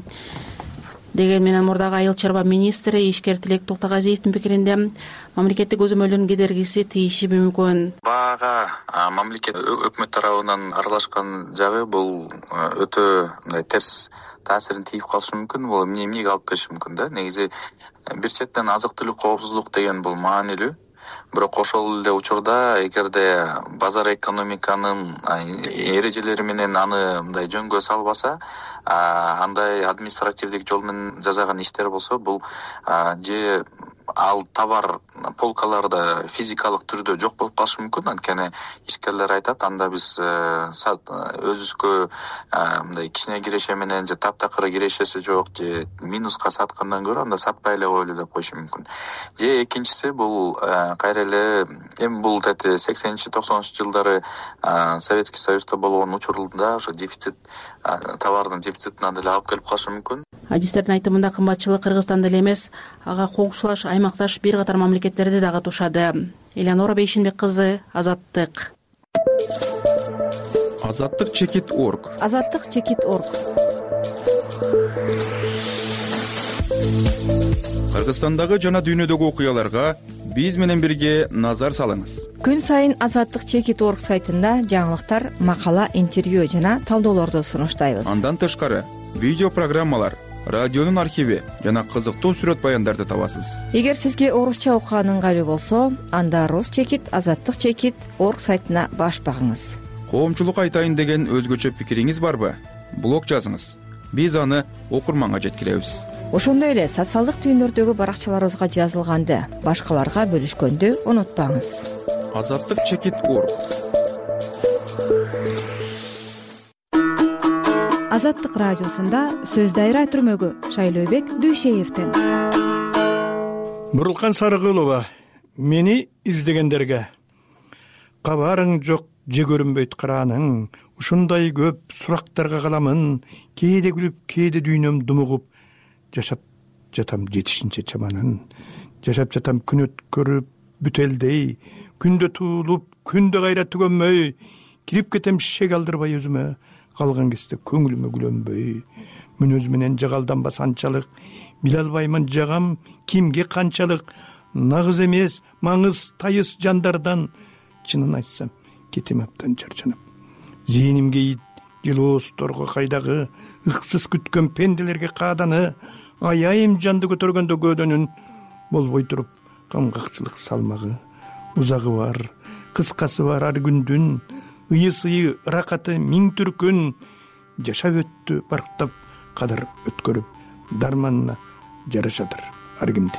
Деген менен мурдагы айыл чарба министри ишкер Тилек Токтогазиевдин пикиринде мамлекеттик көзөмөлдүн кедергиси тийиши мүмкүн. Баага мамлекет өкмөт тарабынан аралашкан жагы бул өтө мындай терс таасирин тийип калышы мүмкүн. Бул эмнеге алып келиши мүмкүн да. Негизи бир четтен азык-түлүк коопсуздук деген бул маанилүү. Бирок ошол эле учурда эгерде базар экономиканын эрежелери менен аны мындай жөнгө салбаса, андай административдик жол менен жасаган иштер болсо, бул же ал товар полкаларда физикалык түрдө жок болуп калышы мүмкүн. Анткени ишкерлер айтат, анда биз өзүбүзгө мындай кичине киреше менен же таптакыр кирешеси жок, же минуска саткандан көрө анда сатпай эле коелу деп коюшу мүмкүн. Же экинчиси бул кайра эле эми бул 80-90 жылдары Советский Союзда болгон учурунда ошо дефицит, товардын дефицитине деле алып келип калышы мүмкүн. Адистердин айтымында кымбатчылык Кыргызстанда эле эмес, ага коңшулаш аймакташ бир катар мамлекеттерди дагы тушады. Элеонора Бейшинбек кызы, Азаттык. Азаттык чекит.орг. Азаттык чекит.орг. Кыргызстандагы жана дүйнөдөгү окуяларга биз менен бирге назар салыңыз. Күн сайын Азаттык чекит.орг сайтында жаңылыктар, макала, интервью жана талдоолорду сунуштайбыз. Андан тышкары видео программалар, радионун архиви жана кызыктуу сүрөт баяндарды табасыз. Эгер сизге орусча окуган ыңгайлуу болсо, анда Рус чекит, Азаттык чекит.орг сайтына баш багыңыз. Коомчулук айтайын деген өзгөчө пикириңиз барбы? Блог жазыңыз. Биз аны окурманга жеткиребиз. Ошондой эле социалдык түйүндөрдөгү баракчаларыбызга жазылганды башкаларга бөлүшкөндү унутпаңыз. Азаттык чекит.орг. Азаттык радиосунда сөз дайра түрмөгү Шайлообек Дүйшеевден. Бурулкан Сарыгулова, мени издегендерге кабарың жок, же көрүнбөйт карааның, ушундай көп сурактарга каламын, кээде күлүп, кээде дүйнөм думугуп, жашап жатам жетишинче чаманын, жашап жатам күн өткөрүп бүтелдей, күндө туулуп, күндө кайра түгөнмөй, кирип кетем шек алдырбай өзүмө, калган кезде көңүлүмө күлөнбөй, мүнөз менен жагалданбас анчалык, биле албаймын жагам кимге канчалык, нагыз эмес маңыз тайыз жандардан, чынын айтсам кетем абдан чарчанып. Зээнимге ит жылоосторго кайдагы, ыксыз күткөн пенделерге кааданы, аяйым жанды көтөргөндө көөдөнүн болбой туруп камгакчылык салмагы. Узагы бар, кыскасы бар ар күндүн, ыйы-сыйы ыракаты миң түркүн, жашап өттү барктап кадыр өткөрүп, дарманына жарашадыр ар кимдин.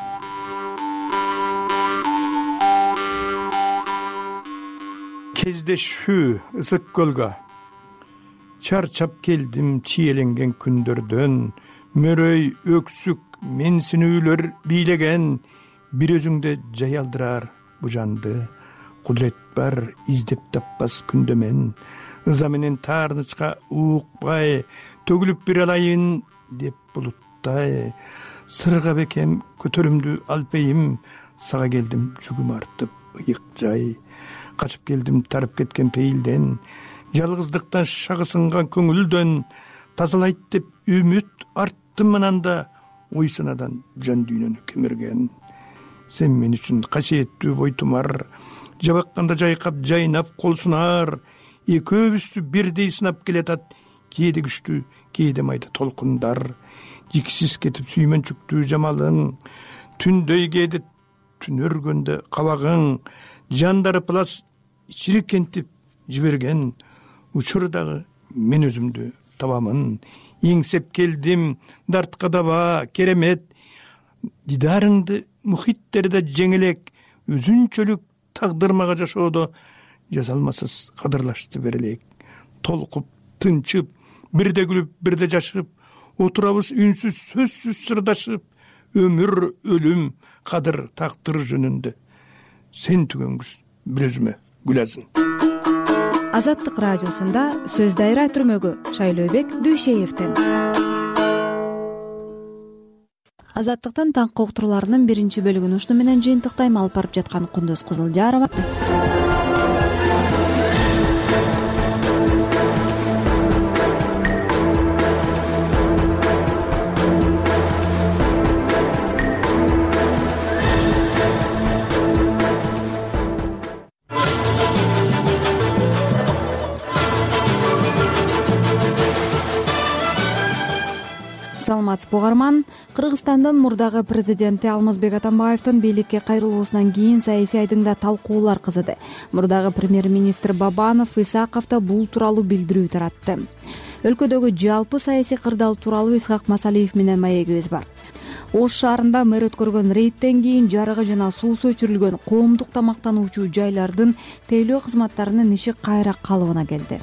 Кездешүү ысык көлгө, чарчап келдим чиеленген күндөрдөн, мөрөй өксүк менсинүүлөр бийлеген, бир өзүңдө жаялдырар бу жанды, кудурет бар издеп таппас күндө мен, ыза менен таарнычка уукпай, төгүлүп бир алайын деп булуттай, сырга бекем көтөрүмдү алпейим, сага келдим жүгүм артып ыйык жай, качып келдим тарып кеткен пейилден, жалгыздыктан шагы сынган көңүлдөн, тазалайт деп үмүт арттым ананда, ой санадан жан дүйнөнү кемирген. Сен мен үчүн касиеттүү бойтумар, жабакканда жайкап жайнап кол сунар, экөөбүздү бирдей сынап келатат, кээде күчтүү кээде майда толкундар, жиксиз кетип сүймөнчүктүү жамалың, түндөй кээде түн өргөндө кабагың, жандары плас чирикентип жиберген, учурдагы мен өзүмдү табамын, эңсеп келдим дартка даба керемет, дидарыңды мухиттерде жеңелек, өзүнчөлүк тагдырмага жашоодо жазалмасыз кадырлашты берелек. Толкуп тынчып, бирде күлүп бирде жашып, отурабыз үнсүз сөзсүз сырдашып, өмүр өлүм кадыр тактыр жөнүндө, сен түгөнгүз бир өзүмө гүлазын. Азаттык радиосунда сөз дайра түрмөгү Шайлообек Дүйшеевден. Азаттыктын таңкы уктурууларынын биринчи бөлүгүн ушуну менен жыйынтыктайм. Алып барып жаткан Кундуз Кызылжарова. Саламатсызбы угарман. Кыргызстандын мурдагы президенти Алмазбек Атамбаевдин бийликке кайрылуусунан кийин саясий айдыңда талкуулар кызыды. Мурдагы премьер-министр Бабанов Исаковдо бул тууралуу билдирүү таратты. Өлкөдөгү жалпы саясий кырдаал тууралуу Исхак Масалиев менен маегибиз бар. Ош шаарында мэр өткөргөн рейдтен кийин жарыгы жана суусу өчүрүлгөн коомдук тамактануучу жайлардын тейлөө кызматтарынын иши кайра калыбына келди.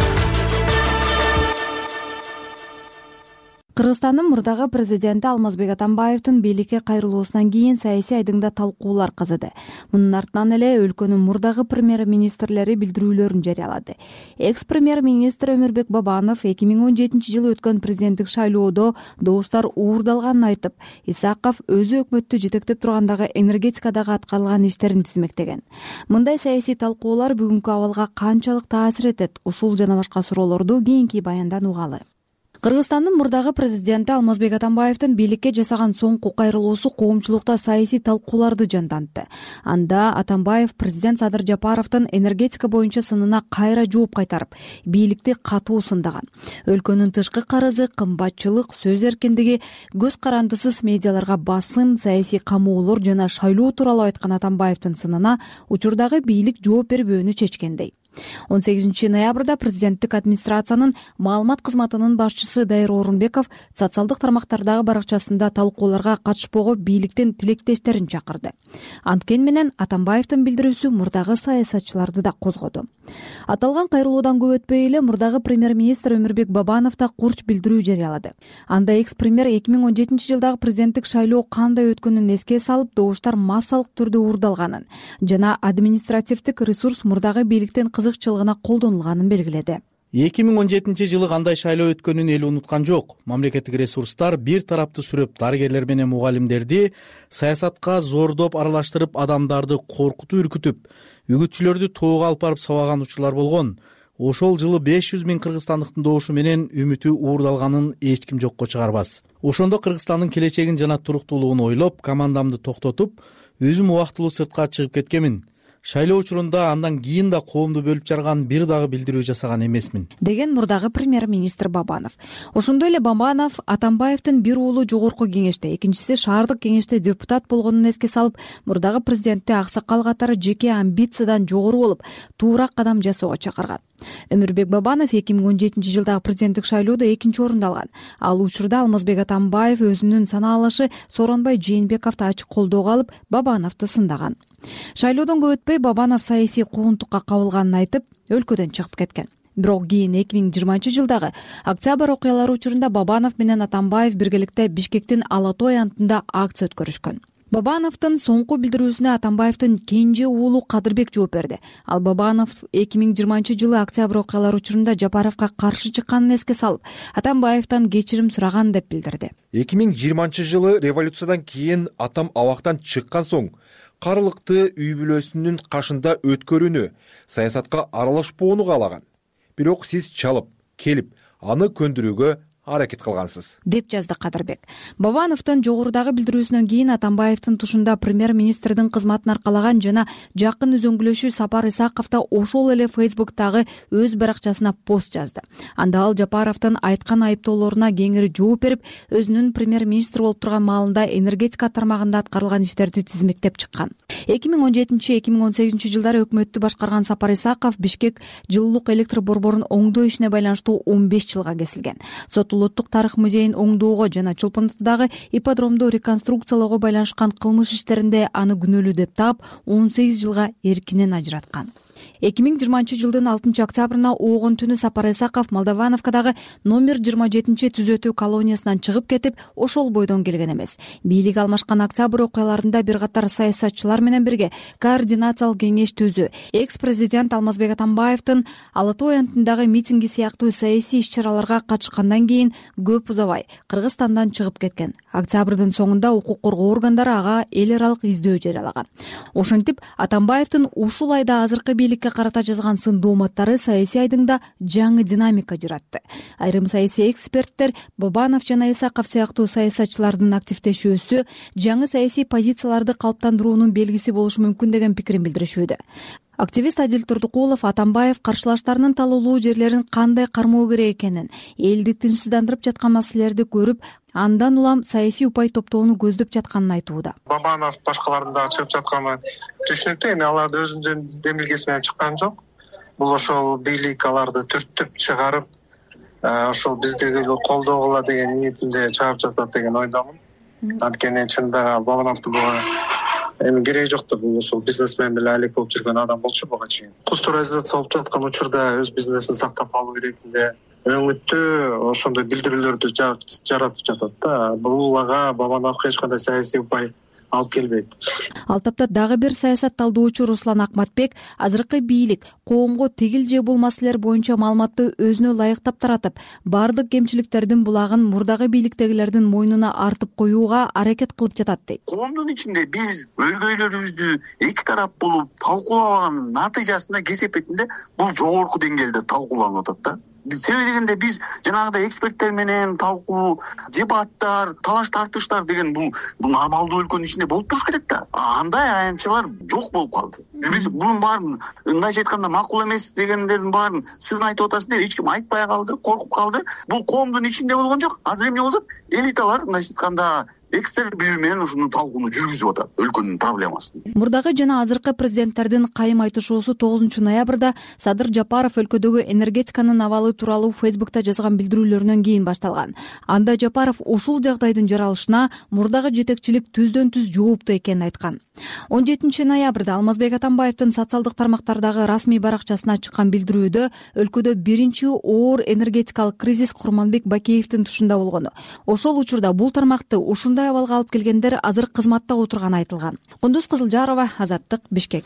Кыргызстандын мурдагы президенти Алмазбек Атамбаевдин бийликке кайрылуусунан кийин саясий айдыңда талкуулар кызыды. Мунун артынан эле өлкөнүн мурдагы премьер-министрлери билдирүүлөрүн жарыялады. Экс-премьер-министр Өмүрбек Бабанов 2017-жылы өткөн президенттик шайлоодо добуштар уурдалганын айтып, Исаков өзү өкмөттү жетектеп тургандагы энергетикадагы аткарылган иштерин тизмектеген. Мындай саясий талкуулар бүгүнкү абалга канчалык таасир этет? Ушул жана башка суроолорду кийинки баяндан угалы. Кыргызстандын мурдагы президенти Алмазбек Атамбаевдин бийликке жасаган соңку кайрылуусу коомчулукта саясий талкууларды жандантты. Анда Атамбаев президент Садыр Жапаровдун энергетика боюнча сынына кайра жооп кайтарып, бийликти катуу сындаган. Өлкөнүн тышкы карызы, кымбатчылык, сөз эркиндиги, көз карандысыз медиаларга басым, саясий камоолор жана шайлоо тууралуу айткан Атамбаевдин сынына учурдагы бийлик жооп бербөөнү чечкендей. 18 ноябрда президенттик администрациянын маалымат кызматынын башчысы Дайыр Орунбеков социалдык тармактардагы баракчасында талкууларга катышпоого бийликтин тилектештерин чакырды. Анткени менен Атамбаевдин билдирүүсү мурдагы саясатчыларды да козгоду. Аталган кайрылуудан көп өтпөй эле мурдагы премьер-министр Өмүрбек Бабанов да курч билдирүү жарыялады. Анда экс-премьер 2017-жылдагы президенттик шайлоо кандай өткөнүн эске салып, добуштар массалык түрдө уурдалганын жана административдик ресурс мурдагы бийликтин кызыкчылыгына колдонулганын белгиледи. 2017-жылы кандай шайлоо өткөнүн эл унуткан жок. Мамлекеттик ресурстар бир тарапты сүрөп, дарыгерлер менен мугалимдерди саясатка зордоп аралаштырып, адамдарды коркутуп, үркүтүп, үгүтчүлөрдү тоого алып барып сабаган учурлар болгон. ошол жылы 500 000 кыргызстандыктын добушу менен үмүтү уурдалганын эч ким жокко чыгарбас. Ошондо Кыргызстандын келечегин жана туруктуулугун ойлоп, командамды токтотуп, өзүм убактылуу сыртка чыгып кеткенмин. Шайлоо учурунда андан кийин да коомду бөлүп жарган бир дагы билдирүү жасаган эмесмин, деген мурдагы премьер-министр Бабанов. Ошондой эле Бабанов Атамбаевдин бир уулу жогорку кеңеште, экинчиси шаардык кеңеште депутат болгонун эске салып, мурдагы президентти аксакал катары жеке амбициядан жогору болуп, туура кадам жасоого чакырган. Өмүрбек Бабанов 2017 жылдагы президенттик шайлоодо экинчи орунду алган. Ал учурда Алмазбек Атамбаев өзүнүн санаалашы Сооронбай Жээнбековду ачык колдоого алып, Бабановду сындаган. Шайлоодон көп өтпөй Бабанов саясий куугунтукка кабылганын айтып, өлкөдөн чыгып кеткен. Бирок кийин 2020 жылдагы октябрь окуялары учурунда Бабанов менен Атамбаев биргеликте Бишкектин Ала Той антында акция өткөрүшкөн. Бабановдун соңку билдирүүсүнө Атамбаевдин кенже уулу Кадырбек жооп берди. Ал Бабанов 2020 жылы октябрь окуялары учурунда Жапаровго каршы чыкканын эске салып, Атамбаевден кечирим сураган деп билдирди. 2020 жылы революциядан кийин атам абактан чыккан соң карлыкты үй бүлөсүнүн кашында өткөрүүнү, саясатка аралашпоону каалаган. Бирок сиз чалып, келип, аны көндүрүүгө аракет кылгансыз, деп жазды Кадырбек. Бабановдун жогорудагы билдирүүсүнөн кийин Атамбаевдин тушунда премьер-министрдин кызматын аркалаган жана жакын үзөңгүлөшү Сапар Исаков да ошол эле Фейсбуктагы өз баракчасына пост жазды. Анда ал Жапаровдун айткан айыптоолоруна кеңири жооп берип, өзүнүн премьер-министр болуп турган маалында энергетика тармагында аткарылган иштерди тизмектеп чыккан. 2017-2018 жылдары өкмөттү башкарган Сапар Исаков Бишкек жылуулук электр борборун оңдоо ишине байланыштуу 15 жылга кесилген. Улуттук тарых музейин оңдоого жана Чолпондудагы ипподромду реконструкциялоого байланышкан кылмыш иштеринде аны күнөөлүү деп таап 18 жылга эркинен ажыраткан. 2020 жылдын 6 октябрына оогон түнү Сапар Исаков Молдовановкадагы номер 27 түзөтүү колониясынан чыгып кетип, ошол бойдон келген эмес. Бийлик алмашкан октябрь окуяларында бир катар саясатчылар менен бирге координациялык кеңеш түзүү, экс-президент Алмазбек Атамбаевдин Ала Той антындагы митинги сыяктуу саясий иш-чараларга катышкандан кийин көп узабай Кыргызстандан чыгып кеткен. Октябрдын соңунда укук коргоо органдары ага эл аралык издөө жарыялаган. Ошентип, Атамбаевдин ушул айда азыркы бийликке карата жазган сын дооматтары саясий айдыңда жаңы динамика жаратты. Айрым саясий эксперттер Бабанов жана Исаков сыяктуу саясатчылардын активдешүүсү жаңы саясий позицияларды калыптандыруунун белгиси болушу мүмкүн деген пикирин билдиришүүдө. Активист Адил Турдукулов Атамбаев каршылаштарынын талуулуу жерлерин кандай кармоо керек экенин, элди тынчсыздандырып жаткан маселелерди көрүп, андан улам саясий упай топтоону көздөп жатканын айтууда. Бабанов башкалардын дагы чыгып жатканы түшүнүктүү, эми алар да өзүнүн демилгеси менен чыккан жок. Бул ошол бийлик аларды түртүп чыгарып, ошол биздеги колдогула деген ниетинде чыгарып жатат деген ойдомун. Анткени чындыгы Бабановдун эми кереги жок да, бул ошол бизнесмен менен алек болуп жүргөн адам болчу буга чейин. Кустурализация болуп жаткан учурда өз бизнесин сактап калуу керектигинде өңүттүү ошондой билдирүүлөрдү жаратып жатат да. Бул ага Бабановго эч кандай саясий упай алып келбейт. Ал тапта дагы бир саясат талдоочу Руслан Акматбек азыркы бийлик коомго тигил же бул маселелер боюнча маалыматты өзүнө ылайыктап таратып, бардык кемчиликтердин булагын мурдагы бийликтегилердин мойнуна артып коюуга аракет кылып жатат дейт. Коомдун ичинде биз өйгөйлөрүбүздү эки тарап болуп талкуулабаганын натыйжасында кесепетинде бул жогорку деңгээлде талкууланып атат да. Себеби дегенде биз жанагыдай эксперттер менен талкуу, дебаттар, талаш тартыштар деген бул нормалдуу өлкөнүн ичинде болуп туруш керек да. Андай аянтчылар жок болуп калды. Биз мунун баарын ындайча айтканда макул эмес дегендердин баарын сиз айтып атасыз деп эч ким айтпай калды, коркуп калды. Бул коомдун ичинде болгон жок. Азыр эмне болду? Элиталар ындайча айтканда экстерн бирөө менен ушуну талкууну жүргүзүп атат өлкөнүн проблемасын. Мурдагы жана азыркы президенттердин кайым айтышуусу 9 ноябрда Садыр Жапаров өлкөдөгү энергетиканын абалы тууралуу Фейсбукта жазган билдирүүлөрүнөн кийин башталган. Анда Жапаров ушул жагдайдын жаралышына мурдагы жетекчилик түздөн түз жооптуу экенин айткан. 17 ноябрда Алмазбек Атамбаевдин социалдык тармактардагы расмий баракчасына чыккан билдирүүдө өлкөдө биринчи оор энергетикалык кризис Курманбек Бакеевдин тушунда болгону, ошол учурда бул тармакты ушундай абалга алып келгендер азыр кызматта отурганы айтылган. Кундуз Кызылжарова, Азаттык, Бишкек.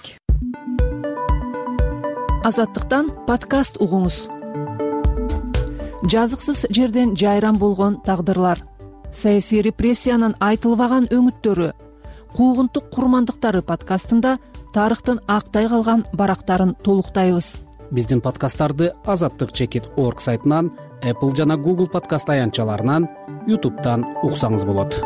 Азаттыктан подкаст угуңуз. Жазыксыз жерден жайран болгон тагдырлар, саясий репрессиянын айтылбаган өңүттөрү, куугунтук курмандыктары подкастында тарыхтын актай калган барактарын толуктайбыз. биздин подкасттарды азаттык чекит.org сайтынан, Apple жана Google подкаст аянтчаларынан, YouTube'дан уксаңыз болот.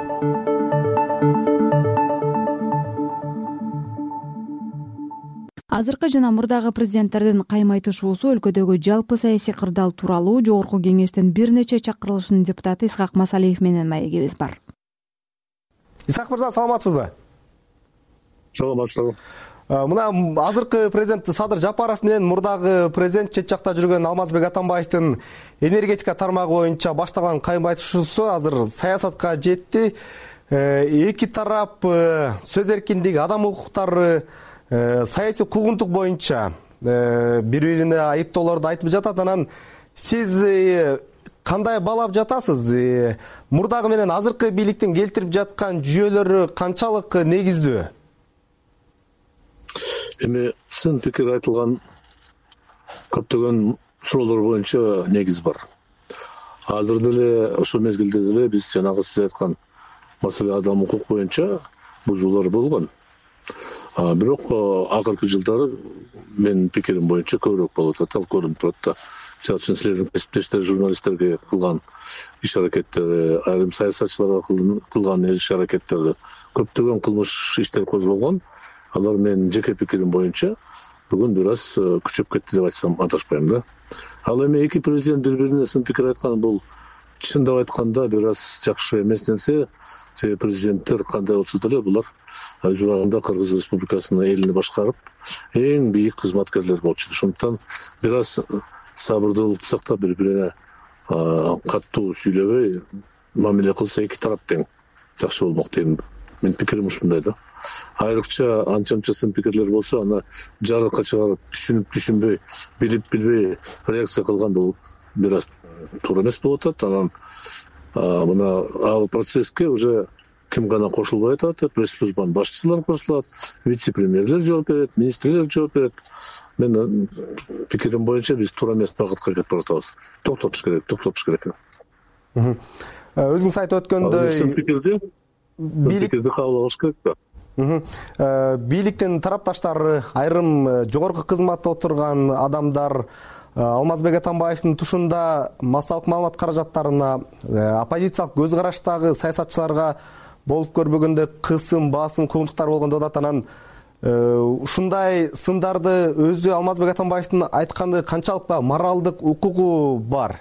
Азыркы жана мурдагы президенттердин каймайтышуусу өлкөдөгү жалпы саясий кырдаал тууралуу Жогорку Кеңештин бир нече чакырылышынын депутаты Исхак Масалиев менен маегибиз бар. Исхак мырза, саламатсызбы? Саламатсызбы. Мына азыркы президент Садыр Жапаров менен мурдагы президент чет жакта жүргөн Алмазбек Атамбаевдин энергетика тармагы боюнча башталган каймайтышуусу азыр саясатка жетти. Эки тарап сөз эркиндиги, адам укуктары, саясий куугунтук боюнча бири-бирине айыптоолорду айтып жатат. Анан сиз кандай баалап жатасыз? Мурдагы менен азыркы бийликтин келтирип жаткан жүйөлөрү канчалык негиздүү? Эми сын пикир айтылган көптөгөн суроолор боюнча негиз бар. Азыр деле ошол мезгилде деле биз жанагы сиз айткан маселе адам укук боюнча бузуулар болгон. Бирок акыркы жылдары менин пикирим боюнча көбүрөөк болуп атат, ал көрүнүп турат да. Мисалы үчүн силердин кесиптештер, журналисттерге кылган иш аракеттери, айрым саясатчыларга кылган иш аракеттерди, көптөгөн кылмыш иштер козголгон. Алар менин жеке пикирим боюнча бүгүн бир аз күчөп кетти деп айтсам адашпайм да. Ал эми эки президент бири-бирине сын пикир айткан бул чындап айтканда бир аз жакшы эмес нерсе. Себеби президенттер кандай болсо деле булар өз убагында Кыргыз Республикасынын элин башкарып, эң бийик кызматкерлер болчу. Ошондуктан бир аз сабырдуулукту сактап, бири-бирине каттуу сүйлөбөй мамиле кылса эки тарап тең жакшы болмок дейм. Менин пикирим ушундай да. Айрыкча анча-мынча сын пикирлер болсо, аны жарыкка чыгарып, түшүнүп-түшүнбөй, билип-билбей реакция кылган бул бир аз туура эмес болуп атат. Анан мына ал процесске уже ким гана кошулбай атат, пресс-службанын башчылары кошулат, вице-премьерлер жооп берет, министрлер жооп берет. Менин пикирим боюнча биз туура эмес багытка кетип баратабыз. Токтотуш керек. Өзүңүз айтып өткөндөй, пикирди кабыл алыш керек да. Бийликтин тарапташтары, айрым жогорку кызматта отурган адамдар Алмазбек Атамбаевдин тушунда массалык маалымат каражаттарына, оппозициялык көз караштагы саясатчыларга болуп көрбөгөндө кысым, басым, куугунтуктар болгон деп атат. Анан ушундай сындарды өзү Алмазбек Атамбаевдин айтканы канчалык моралдык укугу бар?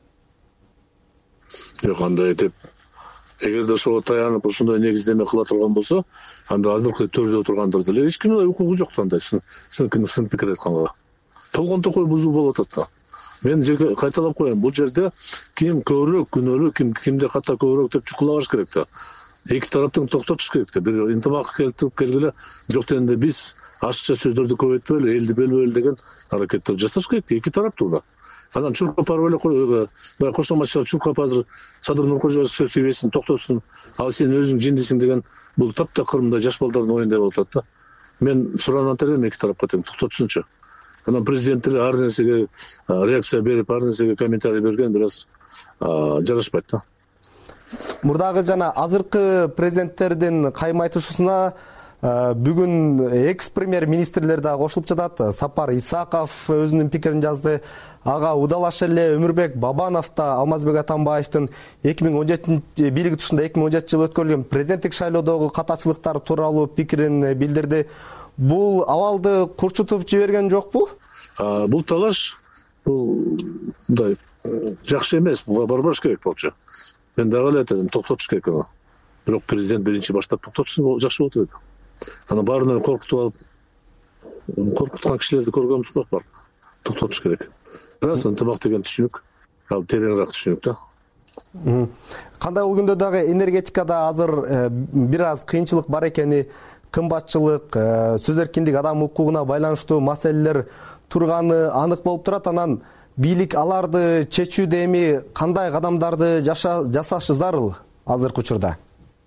Кандай деп, эгерде ошого таянып ушундай негиздеме кыла турган болсо, анда азыркы төрдө отургандар деле эч кимдин укугу жок андай сын пикир айтканга. Толгон токой бузуу болуп атат да. Мен жеке кайталап коеюн, бул жерде ким көбүрөөк күнөөлүү, кимде ката көбүрөөк деп чукулабаш керек да. Эки тараптын токтотуш керек да. Бир интимакка келтирип келгиле, жок дегенде биз ашыкча сөздөрдү көбөйтпөйлү, элди бөлбөйлү деген аракеттер жасаш керек да. Эки тараптуу да. Анан Чуркапаров эле кошоматчылар Чуркап азыр Садыр Нуркожоевич сөз сөйлөсүн, токтотсун. Ал сен өзүң жиндисиң деген бул таптакыр мындай жаш балдардын оюндай болуп атат да. Мен суранат элем эки тарапка тең токтотсунчу. Анан президенттер ар нерсеге реакция берип, ар нерсеге комментарий берген бир аз жарашпайт да. Мурдагы жана азыркы президенттердин каймайтышуусуна бүгүн экс-премьер-министрлер да кошулуп жатат. Сапар Исаков өзүнүн пикирин жазды. Ага удалаш эле Өмүрбек Бабанов да Алмазбек Атамбаевдин 2017 бийлиги тушунда 2017 жылы өткөрүлгөн президенттик шайлоодогу катачылыктар тууралуу пикирин билдирди. Бул абалды курчутуп жиберген жокпу? Бул талаш бул мындай жакшы эмес, буга барбаш керек болчу. Мен дагы эле айтам, токтотуш керек аны. Бирок президент биринчи баштап токтотушу жакшы болот эле. Аны баарынан коркутуп алып, коркуткан кишилерди көргөнбүз бар. Токтотуш керек. Бирок ынтымак деген түшүнүк, ал тереңирээк түшүнүк да. Кандай бул күндө дагы энергетикада азыр бир аз кыйынчылык бар экени, кымбатчылык, сөз эркиндиги, адам укугуна байланыштуу маселелер турганы анык болуп турат. Анан бийлик аларды чечүүдө эми кандай кадамдарды жасашы зарыл азыркы учурда?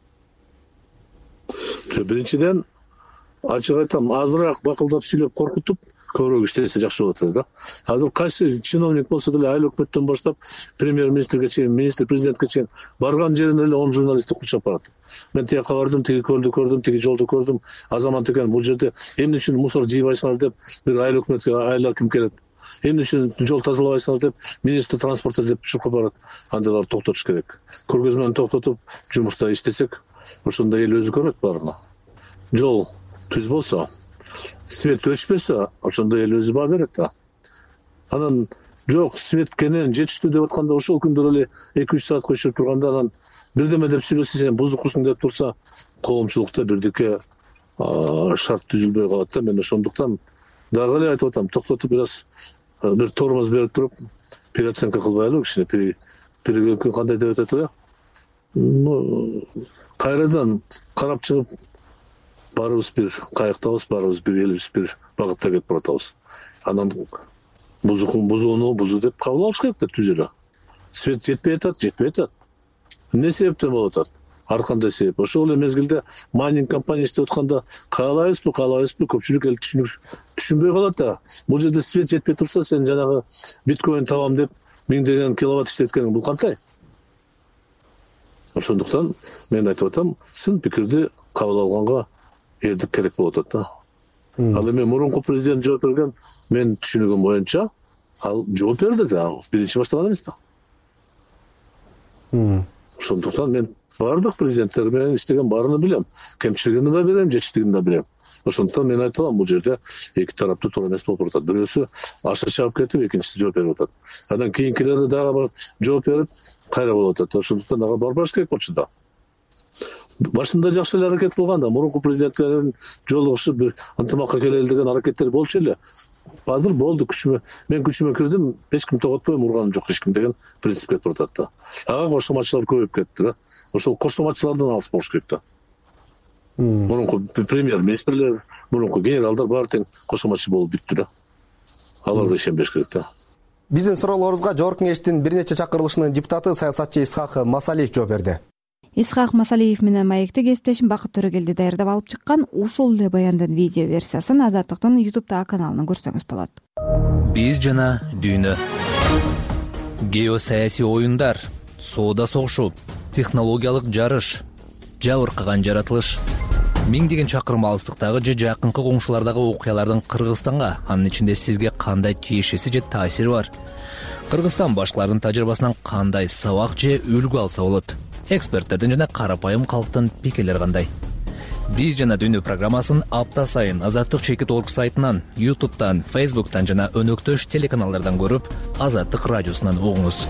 Биринчиден, ачык айтам, азыраак бакылдап сүйлөп коркутуп, көбүрөөк иштесе жакшы болот эле да. Азыр кайсы чиновник болсо деле айыл өкмөттөн баштап премьер-министрге чейин, министр, президентке чейин барган жеринде эле 10 журналистти курчап барат. Мен тияка бардым, тиги көлдү көрдүм, тиги жолду көрдүм. Азамат экен, бул жерде эмне үчүн мусор жыйбайсыңар деп бир айыл өкмөткө айыл аким келет. эмне үчүн жол тазалабайсыңар деп министр транспорта деп чуркап барат. Андайларды токтотуш керек. Көргөзмөнү токтотуп жумушта иштесек, ошондо эл өзү көрөт баарына. Жол түз болсо, свет өчпөсө, ошондо эл өзү баа берет да. Анан жок, свет кенен жетиштүү деп атканда ошол күндөр эле 2-3 саатка өчүрүп турганда анан бирдеме деп сүйлөсө, сен бузукусуң деп турса, коомчулукта бирдике шарт түзүлбөй калат да. Мен ошондуктан дагы эле айтып атам, токтотуп бир тормоз берип туруп, переоценка кылбайлы кичине. Перегөккө кандай деп атат эле? Кайрадан карап чыгып, баарыбыз бир кайыктабыз, баарыбыз бир элибиз бир багытта кетип баратабыз. Анан бузууну бузуу деп кабыл алыш керек да, түз эле. Свет жетпей атат. Эмне себептен болуп атат? Ар кандай себеп. Ошол эле мезгилде майнинг компания иштеп атканда каалайбызбы, көпчүлүк эл түшүнбөй калат да. Бул жерде свет жетпей турса, сен жанагы биткоин табам деп миңдеген киловатт иштеткениң бул кандай? Ошондуктан мен айтып атам, сын пикирди кабыл алганга элдик керек болуп атат да. Ал эми мурунку президент жооп берген, мен түшүнүгүм боюнча, ал жооп берди, ал биринчи баштаган эмес да. Ошондуктан мен баардык президенттер менен иштеген баарына билем. Кемчилигин да билем, жетиштигин да билем. Ошондуктан мен айтам, бул жерде эки тараптуу туура эмес болуп атат. Бирөөсү аша чабып кетип, экинчиси жооп берип атат. Анан кийинкилери дагы жооп берип, кайра болуп атат. Ошондуктан ага барбаш керек болчу да. Башында жакшы эле аракет кылган да, мурунку президенттердин жолугушуп бир ынтымакка келели деген аракеттер болчу эле. Азыр болду, мен күчүмө кирдим, эч ким тоготпойм, урганым жок эч ким деген принцип кетип атат да. Ага кошоматчылар көбөйүп кетти да. Ошол кошоматчылардан алыс болуш керек да. Мурунку премьер-министрлер, мурунку генералдар баары тең кошоматчы болуп бүттү да. Аларга ишенбеш керек да. Биздин суроолорубузга Жогорку Кеңештин бир нече чакырылышынын депутаты саясатчы Исхак Масалиев жооп берди. Исхак Масалиев менен маекти кесиптешим Бакыт Төрөгелди даярдап алып чыккан ушул эле баяндын видео версиясын Азаттыктын YouTube каналынан көрсөңүз болот. Биз жана дүйнө. Геосаясий оюндар, соода согушу, технологиялык жарыш, жабыркаган жаратылыш. Миңдеген чакырым алыстыктагы же жакынкы коңшулардагы окуялардын Кыргызстанга, анын ичинде сизге кандай тиешеси же таасири бар? Кыргызстан башкалардын тажрыйбасынан кандай сабак же үлгү алса болот? Эксперттердин жана карапайым калктын пикирлери кандай? Биз жана дүйнө программасын апта сайын Азаттык.org сайтынан, YouTube'дан, Facebook'тан жана өнөктөш телеканалдардан көрүп, Азаттык радиосунан угуңуз.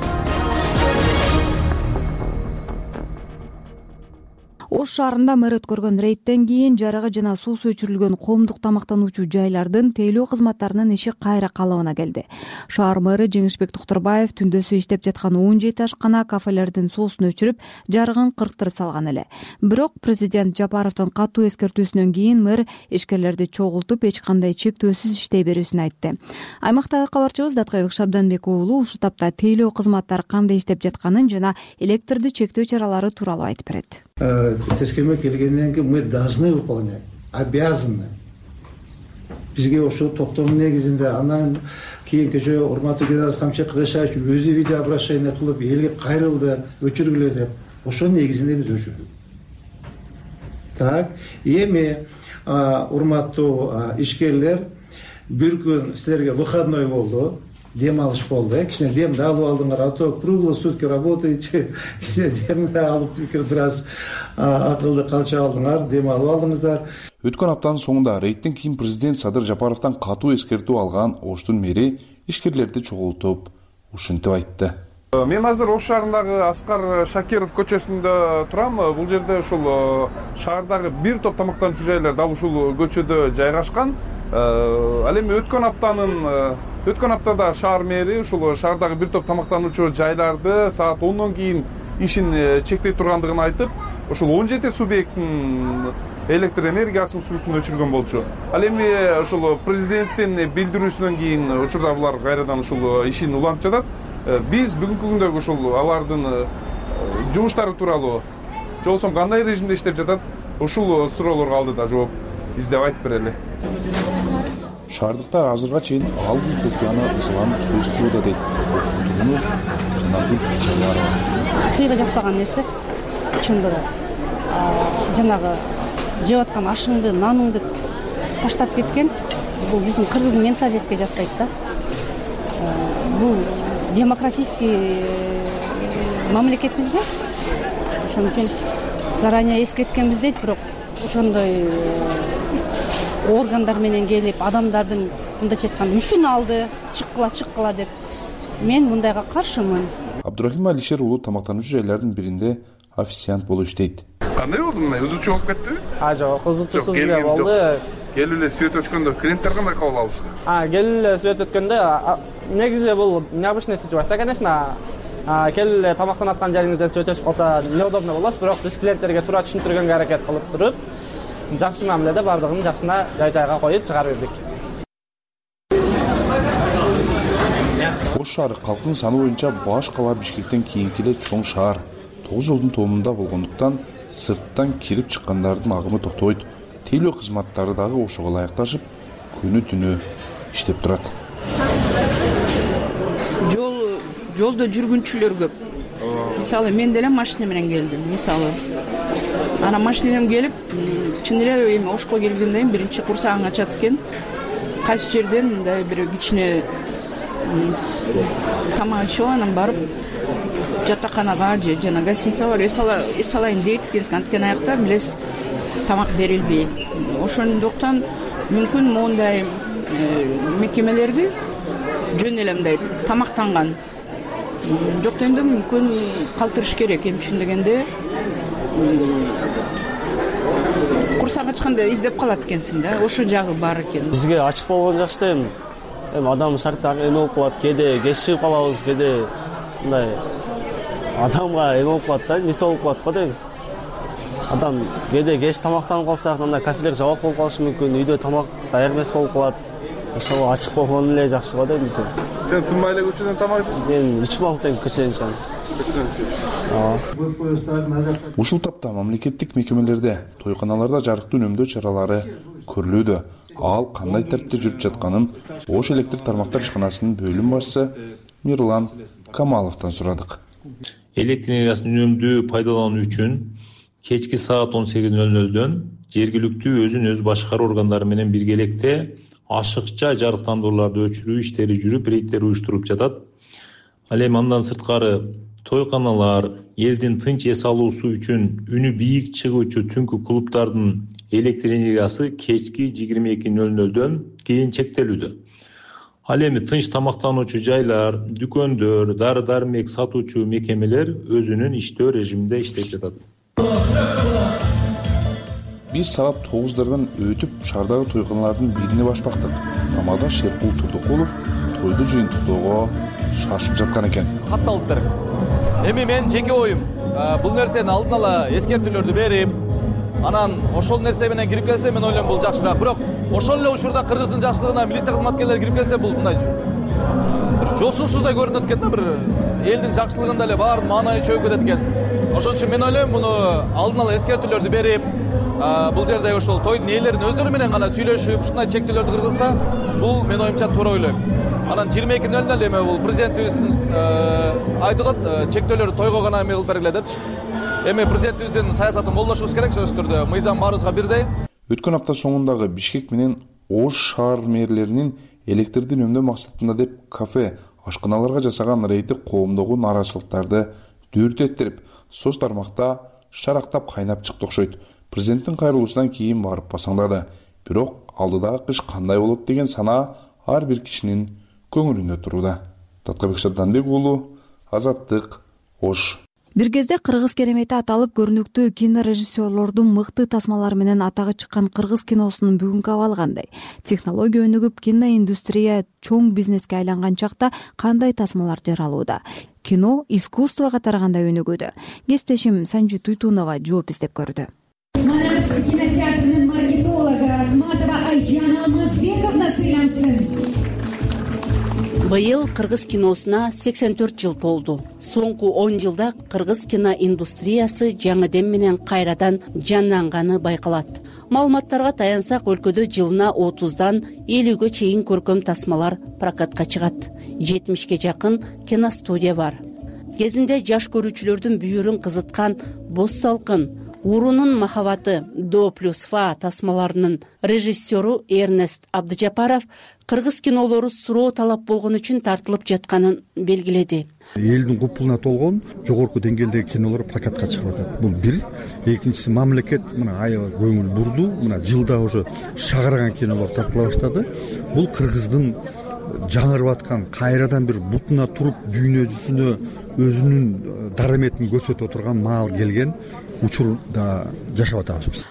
Ош шаарында мэр өткөргөн рейдтен кийин жарыгы жана суусу өчүрүлгөн коомдук тамактануучу жайлардын тейлөө кызматтарынын иши кайра калыбына келди. Шаар мэрі Жеңишбек Токтурбаев түндөсү иштеп жаткан 17 ашкана кафелердин суусун өчүрүп, жарыгын кырктырып салган эле. Бирок президент Жапаровдун катуу эскертүүсүнөн кийин мэр ишкерлерди чогултуп, эч кандай чектөөсүз иштей берүүсүн айтты. Аймактагы кабарчыбыз Даткайбек Шабданбек уулу ушул тапта тейлөө кызматтары кандай иштеп жатканын жана электрди чектөө чаралары тууралуу айтып берет. Тескеме келгенден кийин мы должны выполнять, обязаны. Бизге ошол токтоонун негизинде анан кийинки жөө урматтуу Генерал Камчы Кыгышаевич өзү видео обращение кылып элге кайрылды, өчүргүлө деп. Ошонун негизинде биз өчүрдүк. Так, эми урматтуу ишкерлер, бир күн силерге выходной болду. Дем алыш болду, кичине демди алып алдыңар, а то круглые сутки работаете, кичине демди алып бир аз акылды калча алдыңар, дем алып алдыңыздар. Өткөн аптанын соңунда рейдтен кийин президент Садыр Жапаровдон катуу эскертүү алган Оштун мэри ишкерлерди чогултуп, ушинтип айтты. Мен азыр Ош шаарындагы Аскар Шакиров көчөсүндө турам. Бул жерде ушул шаардагы бир топ тамактануучу жайлар дал ушул көчөдө жайгашкан. Ал эми өткөн аптада шаар мэри ушул шаардагы бир топ тамактануучу жайларды саат 10дон кийин ишин чектей тургандыгын айтып, ушул 17 субъекттин электр энергиясын суусун өчүргөн болчу. Ал эми ушул президенттин билдирүүсүнөн кийин учурда булар кайрадан ушул ишин улантып жатат. Биз бүгүнкү күндөгү ушул алардын жумуштары тууралуу, жолсом кандай режимде иштеп жатат, ушул суроолорго алдыда жооп издеп айтып берели. Шаардыктар азырга чейин ал бул окуяны ызаланып сөз кылууда дейт. Оштун Жанаргүл Чаларова. Сыйга жатпаган нерсе чындыгы. Жанагы жеп аткан ашыңды, наныңды таштап кеткен. Бул биздин кыргыздын менталитетке жатпайт да. бул демократический мамлекетпиз да, ошон үчүн заранее эскерткенбиз дейт. Бирок ошондой органдар менен келип адамдардын мындайча айтканда мүчүн алды, чыккыла деп мен мындайга каршымын. Абдурахим Алишер уулу тамактануучу жайлардын биринде официант болуп иштейт. Кандай болду, мындай кызуучу болуп кеттиби? Жок, кызуучусуз эле болду. Келип эле свет өчкөндө клиенттер кандай кабыл алышты? Келип эле свет өткөндө негизи бул необычная ситуация, конечно. Келип эле тамактанып аткан жериңизден свет өчүп калса неудобно болосуз, бирок биз клиенттерге туура түшүндүргөнгө аракет кылып туруп, жакшы мамиледе бардыгын жакшына жай-жайга коюп чыгарып бердик. Ош шаары калктын саны боюнча баш кала Бишкектен кийинки эле чоң шаар. 9 жолдун тоомунда болгондуктан сырттан кирип чыккандардын агымы токтобойт. Тейлөө кызматтары дагы ошого ылайыкташып, күнү-түнү иштеп турат. Жолдо жүргүнчүлөр көп. Мисалы мен деле машина менен келдим. Мисалы ана машинем келип, чын эле эми Ошко келгенден кийин биринчи курсагың ачат экен. Кайсы жерден мындай бир кичине тамак ичип анан барып жатаканага же жана гостиница бар, эс алайын дейт экенсиң. Анткени аякта билесиз тамак берилбейт. Ошондуктан мүмкүн мондай мекемелерди жөн эле мындай тамактанган жок дегенде мүмкүн калтырыш керек. Эми үчүн дегенде курсак ачканда издеп калат экенсиң да, ошо жагы бар экен. Бизге ачык болгон жакшы да эми адам шарттары эме болуп калат, кээде кеч чыгып калабыз, кээде мындай адамга эме болуп калат да, не то болуп калат го дейм. Адам кээде кеч тамактанып калсак, мындай кафелер жабык болуп калышы мүмкүн, үйдө тамак даяр эмес болуп калат. Ошого ачык болгон эле жакшы го дейм биз. Сен тынбай эле көчөдөн тамак ичесиң? Мен 3 балыктан көчөдөн ичем. Ушул тапта мамлекеттик мекемелерде, тойканаларда жарыктуу үнөмдөө чаралары көрүлүүдө. Ал кандай тартипте жүрүп жатканын Ош электр тармактар ишканасынын бөлүм башчысы Мирлан Камаловдон сурадык. Электр энергиясын үнөмдүү пайдалануу үчүн кечки саат 18:00дөн жергиликтүү өзүн өзү башкаруу органдары менен биргеликте ашыкча жарыктандырууларды өчүрүү иштери жүрүп, рейдтер уюштуруп жатат. Ал эми андан сырткары тойканалар, элдин тынч эс алуусу үчүн үнү бийик чыгуучу түнкү клубдардын электр энергиясы кечки 22:00дөн кийин чектелүүдө. Ал эми тынч тамактануучу жайлар, дүкөндөр, дары-дармек сатуучу мекемелер өзүнүн иштөө режиминде иштеп жатат. Биз саат 9дардан өтүп шаардагы тойканалардын бирине башпактык. Тамада Шерпул Турдукулов тойду жыйынтыктоого шашып жаткан экен. Катталыптыр. Эми мен жеке оюм, бул нерсени алдын ала эскертүүлөрдү берип, анан ошол нерсе менен кирип келсе мен ойлойм бул жакшыраак. Бирок ошол эле учурда Кыргыздын жакшылыгына милиция кызматкерлери кирип келсе бул мындай бир жосунсуздай көрүнөт экен да, бир элдин жакшылыгында эле баардын маанайы чөгүп кетет экен. Ошон үчүн мен ойлойм муну алдын ала эскертүүлөрдү берип, бул жерде ошол тойдун ээлеринин өздөрү менен гана сүйлөшүп, ушундай чектөөлөрдү кыргызса, бул мен оюмча туура ойлойм. Анан 22:00 эме бул президентибиздин айтып атат, чектөөлөрдү тойго гана эме кылып бергиле депчи. Эми президентибиздин саясатын колдошубуз керек сөзсүз түрдө. Мыйзам баарыбызга бирдей. Өткөн апта соңундагы Бишкек менен Ош шаар мэрлеринин электрди үнөмдөө максатында деп кафе, ашканаларга жасаган рейди коомдогу нааразычылыктарды дүртеттирип, соц тармакта шарактап кайнап чыкты окшойт. Президенттин кайрылуусунан кийин барып басаңдады. Бирок алдыдагы кыш кандай болот деген санаа ар бир кишинин көңүлүндө турууда. Таткабек Шабданбек уулу, Азаттык, Ош. Бир кезде кыргыз керемети аталып көрүнүктүү кинорежиссерлордун мыкты тасмалары менен атагы чыккан кыргыз киносунун бүгүнкү абалы кандай? Технология өнүгүп, киноиндустрия чоң бизнеске айланган чакта кандай тасмалар жаралууда? Кино искусствого тарагандай өнүгүүдө? Кесиптешим Санжи Туйтунова жооп издеп көрдү. Манас кинотеатрынын маркетологу Ахматова Айжан Алмазбековна сыйлансын. Быйыл кыргыз киносуна 84 жыл толду. Соңку 10 жылда кыргыз киноиндустриясы жаңы дем менен кайрадан жанданганы байкалат. Маалыматтарга таянсак, өлкөдө жылына 30дан 50ге чейин көркөм тасмалар прокатка чыгат. 70ке жакын киностудия бар. Кезинде жаш көрүүчүлөрдүн бүйүрүн кызыткан Боз салкын, Урунун махабаты до плюс фа тасмаларынын режиссеру Эрнест Абдыжапаров кыргыз кинолору суроо талап болгон үчүн тартылып жатканын белгиледи. Элдин купулуна толгон жогорку деңгээлдеги кинолор прокатка чыгып атат. Бул бир. Экинчиси мамлекет мына аябай көңүл бурду. Мына жылда уже шагарган кинолор тартыла баштады. Бул кыргыздын жаңырып аткан, кайрадан бир бутуна туруп дүйнө жүзүнө өзүнүн дараметин көрсөтүп отурган маал келген учурда жашап атабыз.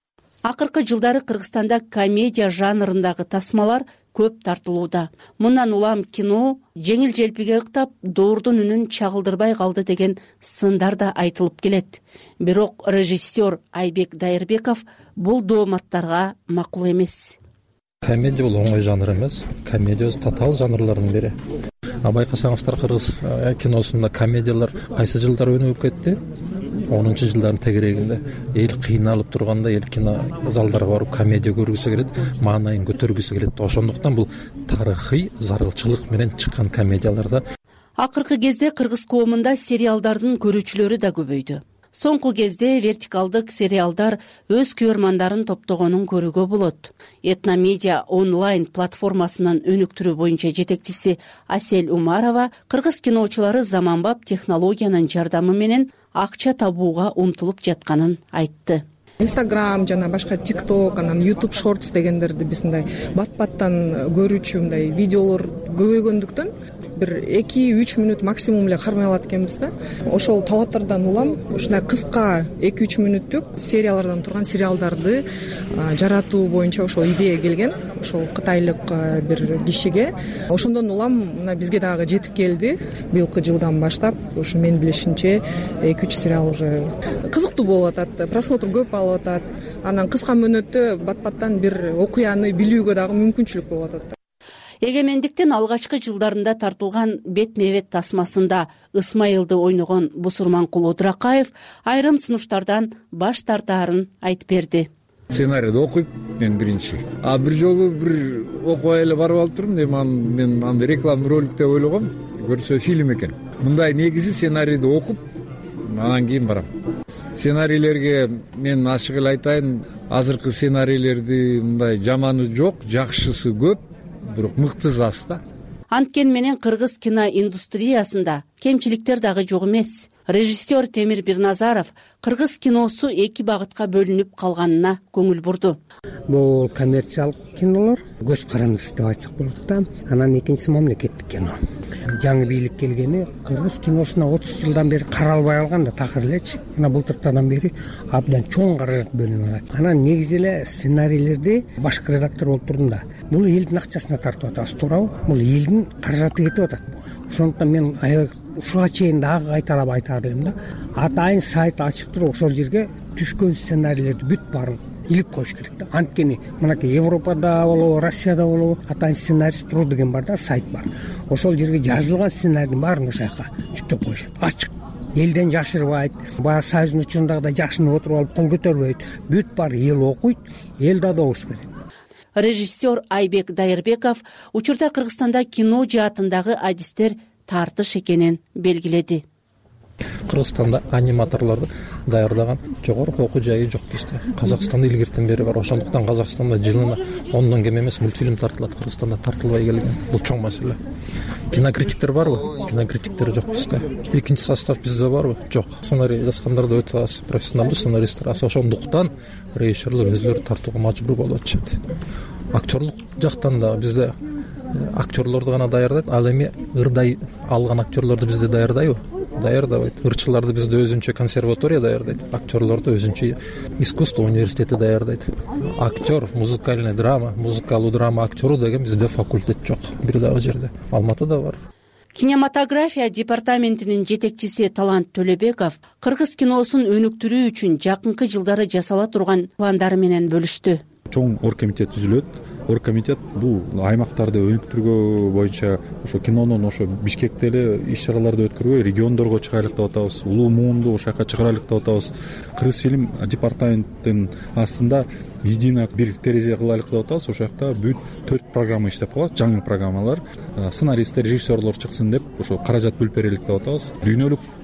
Акыркы жылдары Кыргызстанда комедия жанрындагы тасмалар көп тартылууда. Мындан улам кино жеңил желпиге ыктап, доордун үнүн чагылдырбай калды деген сындар да айтылып келет. Бирок режиссер Айбек Дайырбеков бул дооматтарга макул эмес. Комедия бул оңой жанр эмес. Комедия татаал жанрлардын бири. Байкасаңыздар, кыргыз киносунда комедиялар кайсы жылдары өнүгүп кетти? 10-жылдардын тегерегинде эл кыйналып турганда эл кино залдарга барып комедия көргүсү келет, маанайын көтөргүсү келет. Ошондуктан бул тарыхый зарылчылык менен чыккан комедияларда. Акыркы кезде кыргыз коомунда сериалдардын көрүүчүлөрү да көбөйдү. Соңку кезде вертикалдык сериалдар өз көрмандарын топтогонун көрүүгө болот. Этномедиа онлайн платформасынын өнүктүрүү боюнча жетекчиси Асель Умарова кыргыз киночулары заманбап технологиянын жардамы менен акча табууга умтулуп жатканын айтты. Instagram жана башка TikTok, анан YouTube Shorts дегендерди биз мындай бат-баттан көрүүчү мындай видеолор көбөйгөндүктөн бир 2-3 мүнөт максимум эле кармай алат экенбиз да. Ошол талаптардан улам ушундай кыска 2-3 мүнөттүк сериялардан турган сериалдарды жаратуу боюнча ошол идея келген. Ошол кытайлык бир кишиге. Ошондон улам мына бизге дагы жетип келди. Быйылкы жылдан баштап ушу мен билишимче 2-3 сериал уже кызыктуу болуп атат, просмотр көп алып атат. Анан кыска мөөнөттө бат-баттан бир окуяны билүүгө дагы мүмкүнчүлүк болуп атат. Эгемендиктин алгачкы жылдарында тартылган бетме-бет тасмасында Ысмайылды ойногон Бусурманкул Одуракаев айрым сунуштардан баш тартаарын айтып берди. Сценарийди окуйт мен биринчи. Бир жолу бир окубай эле барып алып турдум. Мен андай рекламный ролик деп ойлогом. Көрсө фильм экен. Мындай негизи сценарийди окуп, анан кийин барам. Сценарийлерге мен ачык эле айтайын, азыркы сценарийлерди мындай жаманы жок, жакшысы көп. Бирок мыктысы аз да. Анткени менен кыргыз кино индустриясында кемчиликтер дагы жок эмес. Режиссер Темир Бирназаров кыргыз киносу эки багытка бөлүнүп калганына көңүл бурду. Бул коммерциялык кинолор, көз карандысы деп айтсак болот да. Анан экинчиси мамлекеттик кино. Жаңы бийлик келгени кыргыз киносуна 30 жылдан бери каралбай калган да такыр элечи. Мына былтыртадан бери абдан чоң каражат бөлүнүп атат. Анан негизи эле сценарийлерди башкы редактор болуп турдум да. Бул элдин акчасына тартып атабыз, туурабы? Бул элдин каражаты кетип атат. Ошондуктан мен аябай ушуга чейин дагы кайталап айтар элем да. Атайын сайт ачып туруп ошол жерге түшкөн сценарийлерди бүт баарын илип коюш керек да. Анткени мынакей Европада болобу, Россияда болобу атайын сценарист туру деген бар да, сайт бар. Ошол жерге жазылган сценарийдин баарын ошол жака жүктөп коюшат. Ачык. Элден жашырбайт. Баягы союздун учурундагыдай жакшынып отуруп алып кол көтөрбөйт. Бүт бар эл окуйт, эл да добуш берет. Режиссер Айбек Дайырбеков учурда Кыргызстанда кино жаатындагы адистер тартыш экенин белгиледи. Кыргызстанда аниматорлорду даярдаган жогорку окуу жайы жок бизде. Казакстанда илгертен бери бар. Ошондуктан Казакстанда жылына 10 кем эмес мультфильм тартылат. Кыргызстанда тартылбай келген. Бул чоң маселе. Кинокритиктер барбы? Кинокритиктер жок бизде. Экинчи состав бизде барбы? Жок. Сценарий жазгандар өтө аз, профессионалдуу сценаристтер аз. Ошондуктан режиссерлор өздөрү тартууга мажбур болуп атышат. Актерлук жактан да бизде актерлорду гана даярдайт. Ал эми ырдай алган актерлорду бизде даярдайбы? Даярдабайт. Ырчыларды бизде өзүнчө консерватория даярдайт. Актерлорду өзүнчө искусство университети даярдайт. Актер, музыкальный драма, музыкалуу драма актеру деген бизде факультет жок. Бир дагы жерде. Алматыда бар. Кинематография департаментинин жетекчиси Талант Төлөбеков кыргыз киносун өнүктүрүү үчүн жакынкы жылдары жасала турган пландары менен бөлүштү. Чоң оргкомитет түзүлөт. Оргкомитет бул аймактарды өнүктүрүү боюнча ошо кинонун ошо Бишкекте эле иш-чараларды өткөрбөй региондорго чыгайлык деп атабыз. Улуу муунду ошол жака чыгарайлык деп атабыз. Кыргызфильм департаменттин астында едино бир терезе кылайлык деп атабыз. Ошол жакта бүт 4 программа иштеп калат, жаңы программалар. Сценаристтер, режиссерлор чыксын деп ошо каражат бөлүп берелик деп атабыз. Дүйнөлүк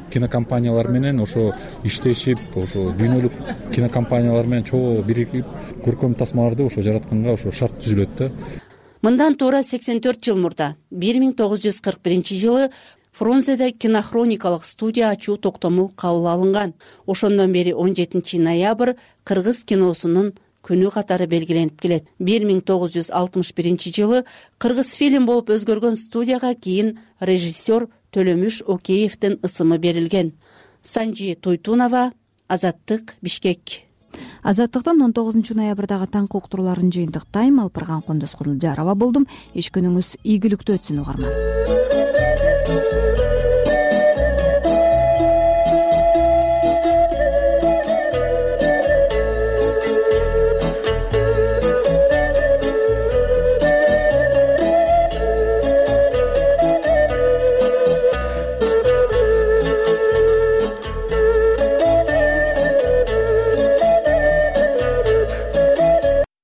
кинокомпаниялар менен ошо иштешип, ошо дүйнөлүк кинокомпаниялар менен чогуу биригип көркөм тасмаларды ошо жаратканга ошо шарт түзүлөт да. Мындан туура 84 жыл мурда 1941 жылы Фрунзеде кинохроникалык студия ачуу токтому кабыл алынган. Ошондон бери 17 ноябрь кыргыз киносунун күнү катары белгиленип келет. 1961 жылы кыргыз фильм болуп өзгөргөн студияга кийин режиссер Төлөмүш Океевдин ысымы берилген. Санжи Туйтунова, Азаттык, Бишкек. Азаттыктан 19 ноябрдагы таңкы уктурууларын жыйынтыктайм. Алпырган Кондос Кызылжарова болдум. Иш күнүңүз ийгиликтүү өтсүн угарман.